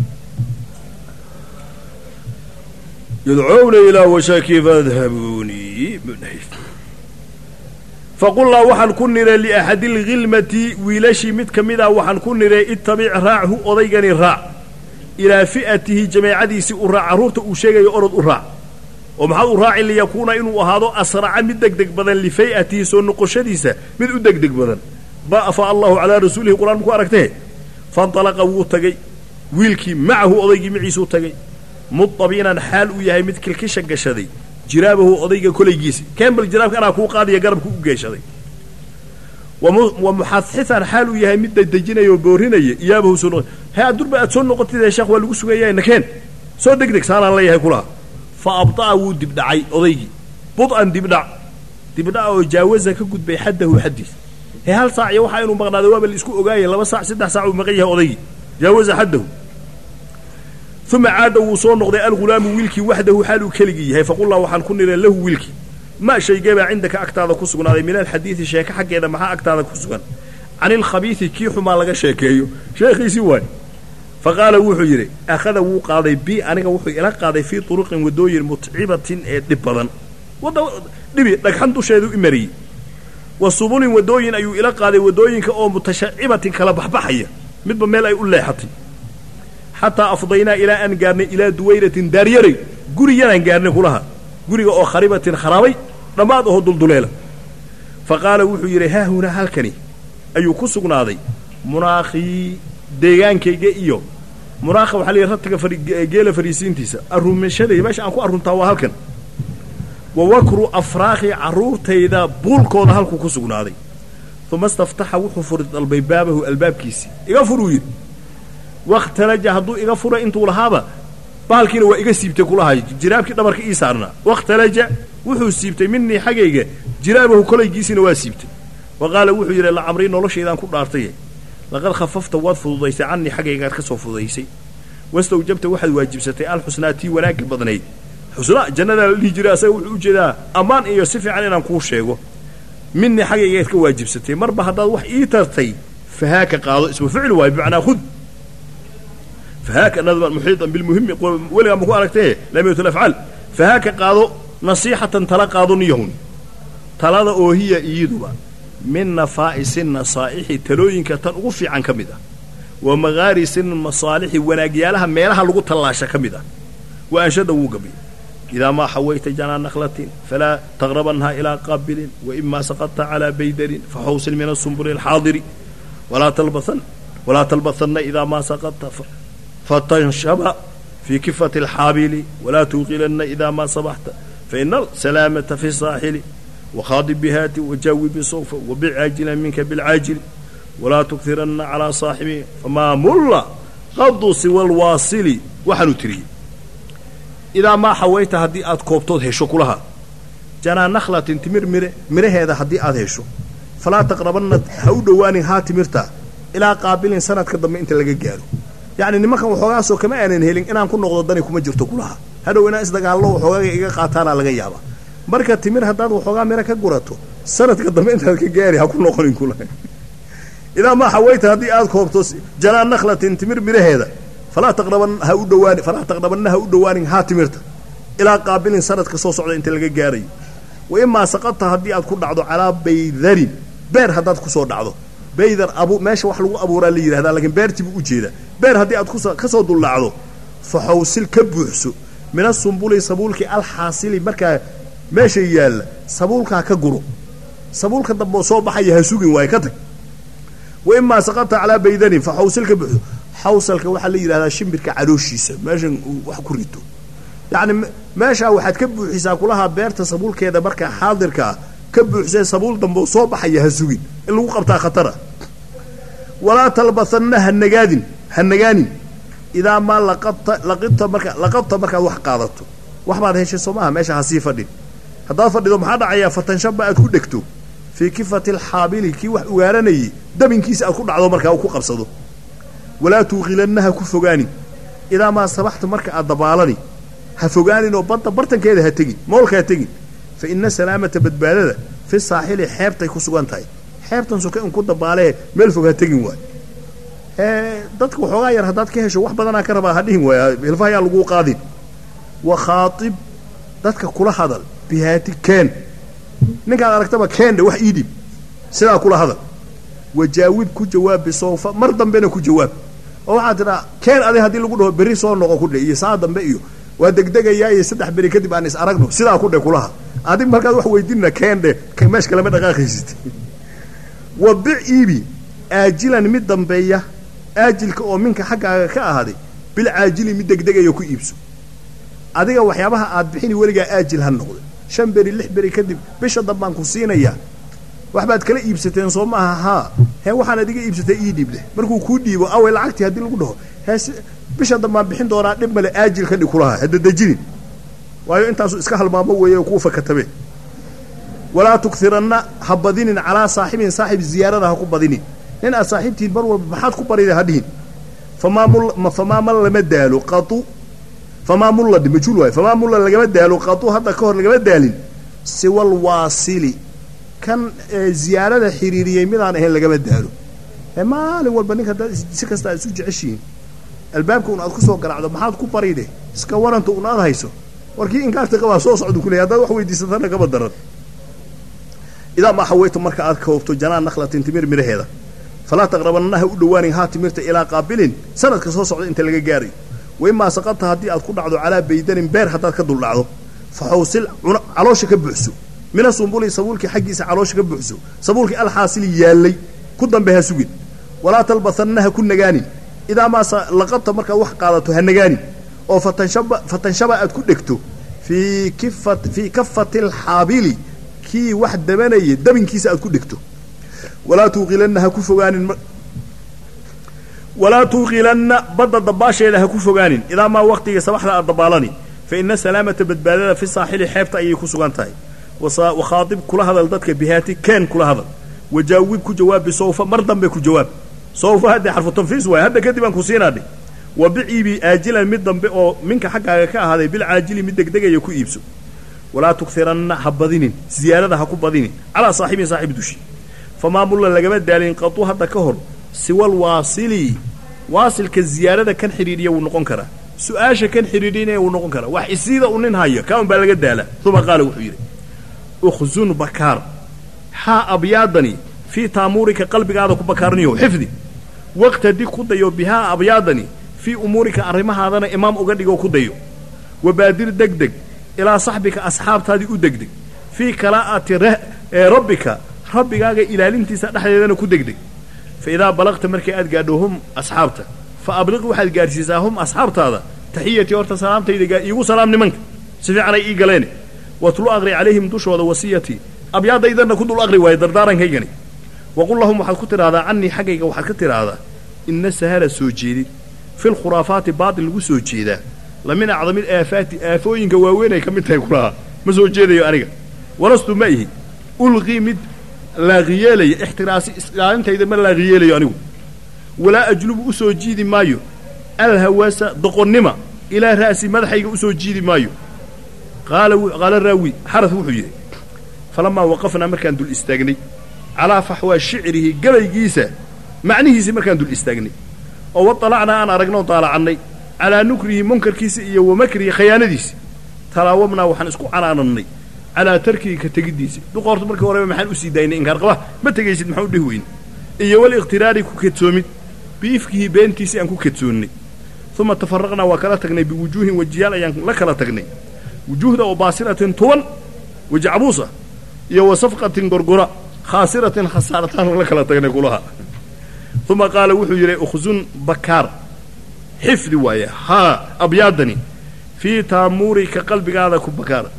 yadcuuna ilaa washaki fadhabuunii faqulnaa waxaan ku niree liaxadi lghilmati wiilashii mid ka mid ah waxaan ku niree ittabic raachu odaygani raac ilaa fi'atihi jameecadiisii u raac carruurta uu sheegayo orod u raac oo maxaad u raaci liyakuuna inuu ahaado asraca mid degdeg badan lifay'atihi soo noqoshadiisa mid u degdeg badan ba'afa allahu calaa rasuulihi qur-aan ku aragtee faintalaqa wuu tagay wiilkii macahu odaygii maciisuu tagay mudabiinan xaal uu yahay mid kilkisha gashaday jiraabahu odayga kolaygiisa kembal jiraabka anaa kuu qaadaya garabku u geeshaday wa muxadxisan xaal uu yahay mid dadejinaya oo boorinaya iyaabahu soo noqo hee adurba aad soo noqotidee sheekh waa lagu sugayaa nakeen soo degdeg saanaan leeyahay kulaha fa abda'a wuu dibdhacay odaygii bud'an dibdhac oo jaawaza ka gudbay xaddahu xaddiis hee hal saac iyo waxaa inuu maqnaado waaba la isku ogaayay 2 saac 3 saac uu maqan yahay odaygii jaawaza xaddahu uma caada wuu soo noqday algulaamu wiilkii waxdahu xaal uu keligii yahay faqulnaa waxaan ku nireen lahu wiilkii ma shaygeebaa cindaka agtaada ku sugnaaday min alxadiidi sheeke xaggeeda maxaa agtaada ku sugan can ilkhabiisi kii xumaa laga sheekeeyo sheekhiisii waay faqaala wuxuu yidhi akhada wuu qaaday bi aniga wuxuu ila qaaday fii turuqin wadooyin mutcibatin ee dhib badan dhibi dhagxan dusheedu i mariyey wa subulin wadooyin ayuu ila qaaday wadooyinka oo mutashacibatin kala baxbaxaya midba meel ay u leexatay xataa afdaynaa ilaa aan gaarnay ilaa duwayratin daaryaray guriyanaan gaarnay kulaha guriga oo kharibatin kharaabay dhammaad aho dulduleela fa qaala wuxuu yidhi haa hunaa halkani ayuu ku sugnaaday munaakhii deegaankayga iyo munaakha waxaa la yidhi ratiga geela fariisiintiisa arrumashaday meesha aan ku arruntaa waa halkan wa wakru afraakhi carruurtayda buulkooda halkuu ku sugnaaday uma istaftaxa wuxuu furi dalbay baabahu albaabkiisii iga furuu yidhi wakhtalaja hadduu iga fura intuu lahaaba bahalkiina waa iga siibtay kulahay jiraabkii dhabarka ii saarnaa wakhtalaja wuxuu siibtay minii xaggayga jiraabahu kolaygiisiina waa siibtay wa qaala wuxuu yidhi lacamrii noloshaydaan ku dhaartaye laqad khafafta waad fududaysay cannii xaggaygaad ka soo fududaysay wastawjabta waxaad waajibsatay alxusnaa tii wanaagga badnayd xusnaa jannadaa la dhihi jiray asaga wuxuu u jeedaa ammaan iyo si fiican inaan kuu sheego minii xaggaygaad ka waajibsatay marba haddaad wax ii tartay fahaaka qaado ismu ficil waayo bimacnaa khud fahaaka nadban muxiitan bilmuhimi weligaa maku aragtee lamiyat alafcaal fahaaka qaado nasiixatan tala qaado niyahun talada oo hiya iyaduba min nafaa'isi nasaa'ixi talooyinka tan ugu fiican ka mid ah wa maqaarisi masaalixi wanaagyaalaha meelaha lagu tallaasha ka mid ah wa anshada wuu gabiy idaa maa xawayta janaa nakhlatin falaa taqrabanha ilaa qaabilin wa imaa saqadta calaa baydarin faxawsin min asumburi alxaadiri walaa talbahanna idaa maa saqadta fatanshaba fii kifati alxaabili walaa tuuqilanna idaa maa sabaxta faina alsalaamata fi saaxili وخاضب بهاتي وجاوب بصوفة وبع عاجلا منك بالعاجل ولا تكثرن على صاحبه فما مل غض سوى الواصل وحنو تري إذا ما حويت هدي آد كوبتود هيشو كلها جانا نخلة تمر مره هذا هدي آد هيشو فلا تقربن هودواني هاتي مرتا إلى قابل سنة كدام انت لقى جارو يعني نمكن وحواسو كما أنا نهيلين إنا نكون نغضدني كما جرتو كلها هذا وإنا إصدقاء الله وحواسي إيقا قاتانا لقى يابا marka timir haddaad waxoogaa mira ka gurato sanadka dambe intaad ka gaari ha ku noqonin kulahay idaa maa xawayta haddii aad koobto janaa nakhlatin timir miraheeda falaa taqrabanna ha u dhowaanin haa timirta ilaa qaabilin sanadka soo socda inta laga gaarayo wa imaa saqadta haddii aad ku dhacdo calaa baydarin beer haddaad ku soo dhacdo baydar meesha wax lagu abuuraa la yidhahdaa laakiin beertii buu u jeeda beer haddii aad ka soo dul dhacdo fa xawsil ka buuxso mina sumbuli sabuulkii alxaasili markaa meesha yaalla sabuulkaa ka guro sabuulka dambe oo soo baxaya ha sugin waaye ka tag wa imaa saqadta calaa baydarin fa xawsil ka buuxso xawsalka waxaa la yidhahdaa shimbirka calooshiisa meeshan uu wax ku rito yacni meeshaa waxaad ka buuxisaa kulahaa beerta sabuulkeeda markaa xaadirkaa ka buuxsee sabuul dambe oo soo baxaya ha sugin in lagu qabtaa khatara walaa talbasanna hanagaanin idaa maa laqadta markaad wax qaadato wax baad heshay soo maaha meesha ha sii fadhin haddaad fadhido maxaa dhacayaa fatanshaba aad ku dhegto fii kifati alxaabili kii wax ugaaranayay dabinkiisa aad ku dhacdo markaa uu ku qabsado walaa tuuqilanna ha ku fogaanin idaa maa sabaxta marka aad dabaalani ha fogaanin oo badda bartankeeda ha tegin moolka ha tegin fa ina salaamata badbaadada fi saaxili xeebtay ku sugan tahay xeebtan soke in ku dabaalee meel fog ha tegin waay dadka waxoogaa yar haddaad ka hesho wax badanaa ka rabaa ha dhihin waay hilfahayaa laguu qaadin wa khaatib dadka kula hadal bihaati keen ninkaad aragtaba keendhe wax ii dhib sidaa kula hadal wajaawib ku jawaab bisawfa mar dambena ku jawaab oo waxaad tidhaa keen adi haddii lagu dhaho berri soo noqo ku dhe iyo saa dambe iyo waa degdegayaa iyo 3 beri kadib aan is aragno sidaa ku dhe kulaha adig markaad wax weydiinna keendhe meesh kale ma dhaqaaqaysid wabic iibi aajilan mid dambeeya aajilka oo minka xaggaaga ka ahaaday bil caajili mid degdegayo ku iibso adiga waxyaabaha aad bixini weligaa aajil ha noqdo 5 beri 6 beri kadib bisha dambaan ku siinayaa waxbaad kala iibsateen soo maaha haa hee waxaan adiga iibsatay ii dhiibde markuu kuu dhiibo away lacagtii haddii lagu dhaho hee bisha dambaan bixin doonaa dhib male aajil ka dhig kulaha hadda dejinin waayo intaasu iska halmaamo weeye kuu fakatabe walaa tukthiranna ha badinin calaa saaxibin saaxib ziyaarada ha ku badinin nin aad saaxiibtiin mar walba maxaad ku barida ha dhihin famaamulla lama daalo qatu famaamulla majhuul waaye famaamulla lagama daalo qatu hadda ka hor lagama daalin siwal waasili kan ziyaarada xiriiriyay midaan ahayn lagama daalo maalin walba ninka si kasta isu jeceshiin albaabka aad ku soo garacdo maxaad ku baride iska waranta aad hayso warkii inkaarta qaba soo socdo kulay hadda wax weydiisatana kaba daran idaa ma xawayto marka aad koobto janaan nakhlatin timir miraheeda falaa taqrabannaha u dhawaanin haa timirta ilaa qaabilin sanadka soo socda inta laga gaaray way ma saqata haddii aad ku dhacdo calaa baydanin beer haddaad ka dul dhacdo fa xawsil caloosha ka buuxso mina sumbuli sabuulkii xaggiisa caloosha ka buuxso sabuulkii alxaasili yaalay ku dambe ha sugin walaa talbasannaha ku nagaanin idaa maa laqadta markaad wax qaadato ha nagaanin oo fatanshaba aad ku dhegto fii kafati alxaabili kii wax dabanaya dabinkiisa aad ku dhegto walaa tuuqilanna ha ku fogaanin walaa tuuqilanna badda dabaasheeda ha ku fogaanin idaa maa waqtiga sabaxda aad dabaalani fa ina salaamata badbaadada fi saaxili xeebta ayay ku sugan tahay wakhaatib kula hadal dadka bihaati keen kula hadal wajaawib ku jawaab bisawfa mar dambe ku jawaab sawfa hadda xarfu tanfiis waay hadda kadib aan ku siinaadhay wabiciibi aajilan mid dambe oo minka xaggaaga ka ahaaday bil caajili mid degdegaya ku iibso walaa tukthiranna ha badinin ziyaarada ha ku badinin calaa saaxibin saaxib dushi famaamulla lagama daalin qatu hadda ka hor siwal waasili waasilka ziyaarada kan xidhiidhiya wuu noqon karaa su-aasha kan xidhiidhinaya wuu noqon karaa wax isiida u nin hayo kaan baa laga daala uma qaala wuxuu yidhi ukhzun bakaar haa abyaadani fii taamuurika qalbigaada ku bakaarniyo xifdi waqtadi ku dayo bihaa abyaadani fii umuurika arrimahaadana imaam uga dhigoo ku dayo wabaadir degdeg ilaa saxbika asxaabtaadii u degdeg fii kalaa'ati rabbika rabbigaaga ilaalintiisa dhexdeedana ku degdeg fa idaa balaqta markii aad gaadho hum asxaabta fa abliq waxaad gaadhsiisaa hum asxaabtaada taxiyatii horta salaamtayda iigu salaam nimanka si fiicanay ii galeene watlu aqri calayhim dushooda wasiyatii abyaadaydana ku dul aqri waayo dardaarankhaygani waqul lahum waxaad ku tidhaahdaa cannii xaggayga waxaad ka tidhaahdaa inna sahara soo jeedid fi lkhuraafaati baatil lagu soo jeedaa la min acdami alaafaati aafooyinka waaweynay ka mid tahay kulahaa ma soo jeedayo aniga walastu ma ihi ulqii mid laaqiyeelaya ixtiraasi ilaalintayda ma laaqiyeelayo anigu walaa ajlubu u soo jiidi maayo alhawaasa doqonnima ilaa ra'si madaxayga u soo jiidi maayo qaala raawi xaraf wuxuu yidhi falamaa waqafnaa markaan dul istaagnay calaa faxwaa shicrihi gabaygiisa macnihiisii markaan dul istaagnay oo waطalacnaa aan aragnoo daalacannay calaa nukrihi munkarkiisa iyo wamakrihi khayaanadiisi talaawamnaa waxaan isku canaanannay calaa tarkii ka tegiddiisa duqoorta markii horeba maxaan u sii daynay inkaar qaba ma tegaysid maxaa u dhihi weyn iyo waliqhtiraari ku kedsoomid biifkihi beentiisii aan ku kedsoonnay uma tafaraqnaa waa kala tagnay biwujuuhin wejiyaal ayaan la kala tagnay wujuuhda oo baasiratin tuban weji cabuusa iyo wa safqatin gorgora khaasiratin khasaarataan la kala tagnay kulaha uma qaala wuxuu yidhi ukhzun bakaar xifdi waaye haa abyaadani fii taamuurika qalbigaada ku bakaara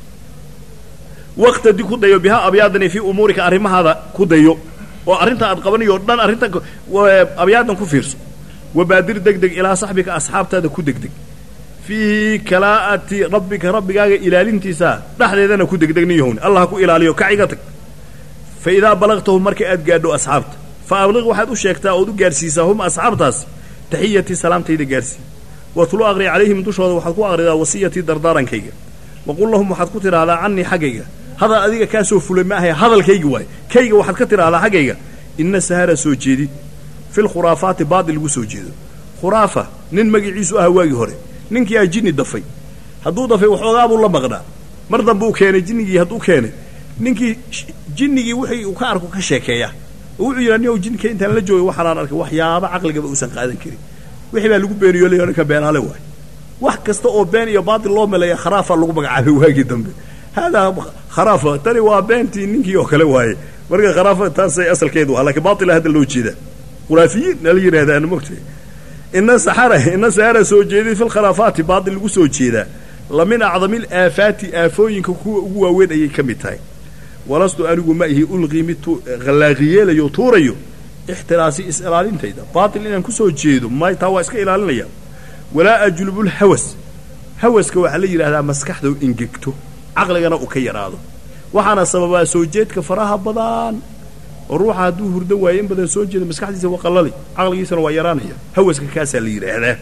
waqtadi ku dayo bihaa abyaadani fii umuurika arrimahaada ku dayo oo arrinta aad qabanayo dhan arrinta abyaadan ku fiirso wabaadir degdeg ilaa saxbika asxaabtaada ku degdeg fii kalaa'ati rabbika rabbigaaga ilaalintiisa dhexdeedana ku degdegniyahown allah ku ilaaliyo kaciga tag fa idaa balagtahum marka aad gaadho asxaabta fa abliq waxaad u sheegtaa ood u gaadhsiisaa hum asxaabtaas taxiyatii salaamtayda gaadhsii watlu aqri calayhim dushooda waxaad ku aqridaa wasiyatii dardaarankayga waqul lahum waxaad ku tidhaahdaa cannii xaggayga hadal adiga kaa soo fulay ma ahay hadalkaygi waaye kayga waxaad ka tidhaahdaa xaggayga inna sahara soo jeedid fi lkhuraafaati baadil lagu soo jeedo khuraafa nin magiciisu aha waagii hore ninkii aa jinni dafay hadduu dafay waxoogaa buu la maqnaa mar dambe uu keenay jinnigii hadduu keenay ninkii jinnigii wixii uu ka arku ka sheekeeya oo wuxuu yidhaha nin jinka intaan la joogay waxaanaan arkay waxyaaba caqligaba uusan qaadan karin wixii baa lagu beeniyo leeyahay ninka beenaale waay wax kasta oo been iyo baadil loo maleeya khuraafa lagu magacaabay waagii dambe hada khuraafa tani waa beentii ninkii oo kale waaye marka khuraafa taasay asalkeedu waa laakiin baadil hadda loo jeeda khuraafiyiin nala yidhahdaan mogtay inna sahara soo jeedid fi lkhuraafaati baadil lagu soo jeedaa lamin acdami alaafaati aafooyinka kuwa ugu waaweyn ayay ka mid tahay walastu anigu ma ihi ulqii mid khallaaqiyeelayo tuurayo ixtiraasi is-ilaalintayda baatil inaan ku soo jeedo may taa waa iska ilaalinaya walaa ajlubulhawas hawaska waxaa la yidhahdaa maskaxda ingegto caqligana uu ka yaraado waxaana sababaa soo jeedka faraha badan oo ruuxa hadduu hurdo waayo in badan soo jeeda maskaxdiisa waa qalali caqligiisana waa yaraanaya hawaska kaasaa la yidhaahdaa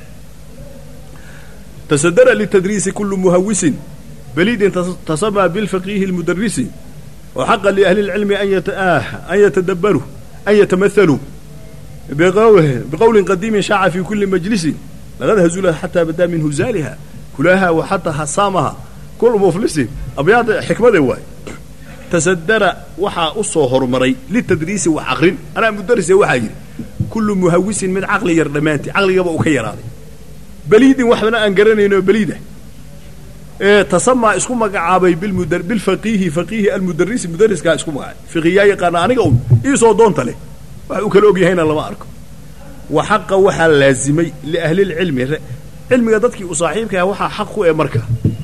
tasadara litadriisi kullu muhawisin baliidin tasamaa bilfaqiihi almudarisi وحق لأهل العلم أن يتمثلوا بقول قديم شاع في كل مجلس لقد هزلها حتى بدا من هزالها كلها وحتى حصامها كل مفلس أبيض حكمة واي تصدر وحا أصهر مري للتدريس وعقل أنا مدرس وحاجر كل مهوس من عقل يردمانتي عقل يبقى خيراني بليد وحنا أنقرني إنه بليده تصمع اسكو مقعابي بالفقيه فقيه المدرس المدرس كا اسكو مقعاب فقياي قانا انيغا اون ايسو دونتا له waxu kala ogyahay lama arko وحق waxa laazimay li ahli ilmi ilmiga dadkii u saaxiibka waxa xaq u ee marka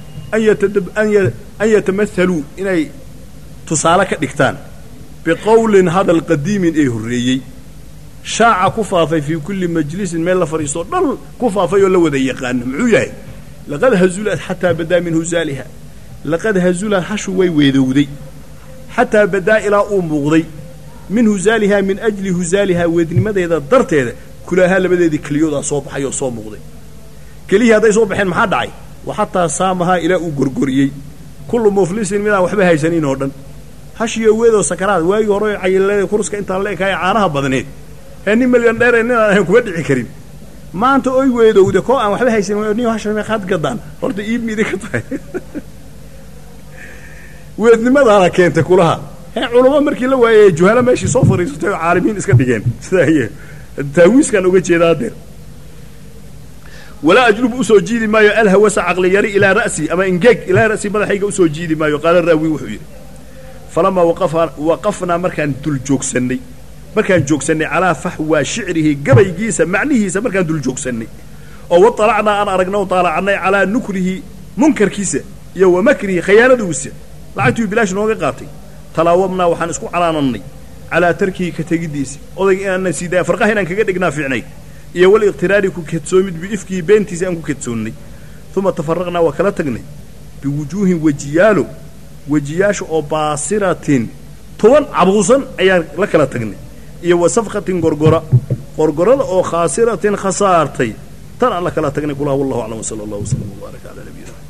an yatamathalu inay tusaale ka dhigtaan biqawlin hada alqadiim ee horeeyay shaaca ku faafay fi kulli majlis meel la fariisto dal ku faafay oo la wada yaqaan muxuu yahay لقد هزلت حتى بدا من هزالها لقد هزلت حشوي ويدودي حتى بدا إلى أمبغضي من هزالها من أجل هزالها ودن ماذا إذا درت هذا كلها لبدا كليودا صوب حي وصوب مغضي كليه هذا يصوب حين محد عي وحتى صامها إلى أقرقريي كل مفلس منها وحبها يسنين هردن حشي ويدو سكرات واي وراي عيل كرسك انت الله كاي عانها بدنيد هني مليون دير اننا كودعي كريم maanta oy weedowda ko aan waxba haysan weedniyo hashame qaad gadaan horta iibmida ka tahay weednimada la keentay kulaha culumada markii la waayay juhala meeshii soo fariisatay caalimiin iska dhigeen sidaa taawiiskan uga jeedaa ولا أجلب أسو جيدي مايو الهوس عقل يري إلى رأسي أما إنجيك إلى رأسي ماذا حيقى أسو جيدي مايو قال الراوي وحوير فلما وقفنا مركان دول جوكسني مركان جوكسني على فحوى شعره قبي جيسا معنيه مركان دول جوكسني أو طلعنا أنا أرقنا وطالعنا على نكره منكر كيسا يو مكره خيانة دوسا لعيتو بلاش نوغي قاطي تلاومنا وحنسكو على نني على تركي كتجديسي أوضي أن سيدا فرقه هنا كجدقنا في عيني iyo wal iqtiraari ku kedsoomid bi ifkii beentiisa aan ku kedsoonnay thumma tafarraqna wa kala tagnay bi wujuhin wajiyaashu oo baasiratin toban abuusan ayaan la kala tagnay iyo wasafqatin gorgorada oo khaasiratin khasaartay tan la kala tagnay kullahu wallahu a'lam sallallahu alayhi wa sallam wa baraka ala nabiyina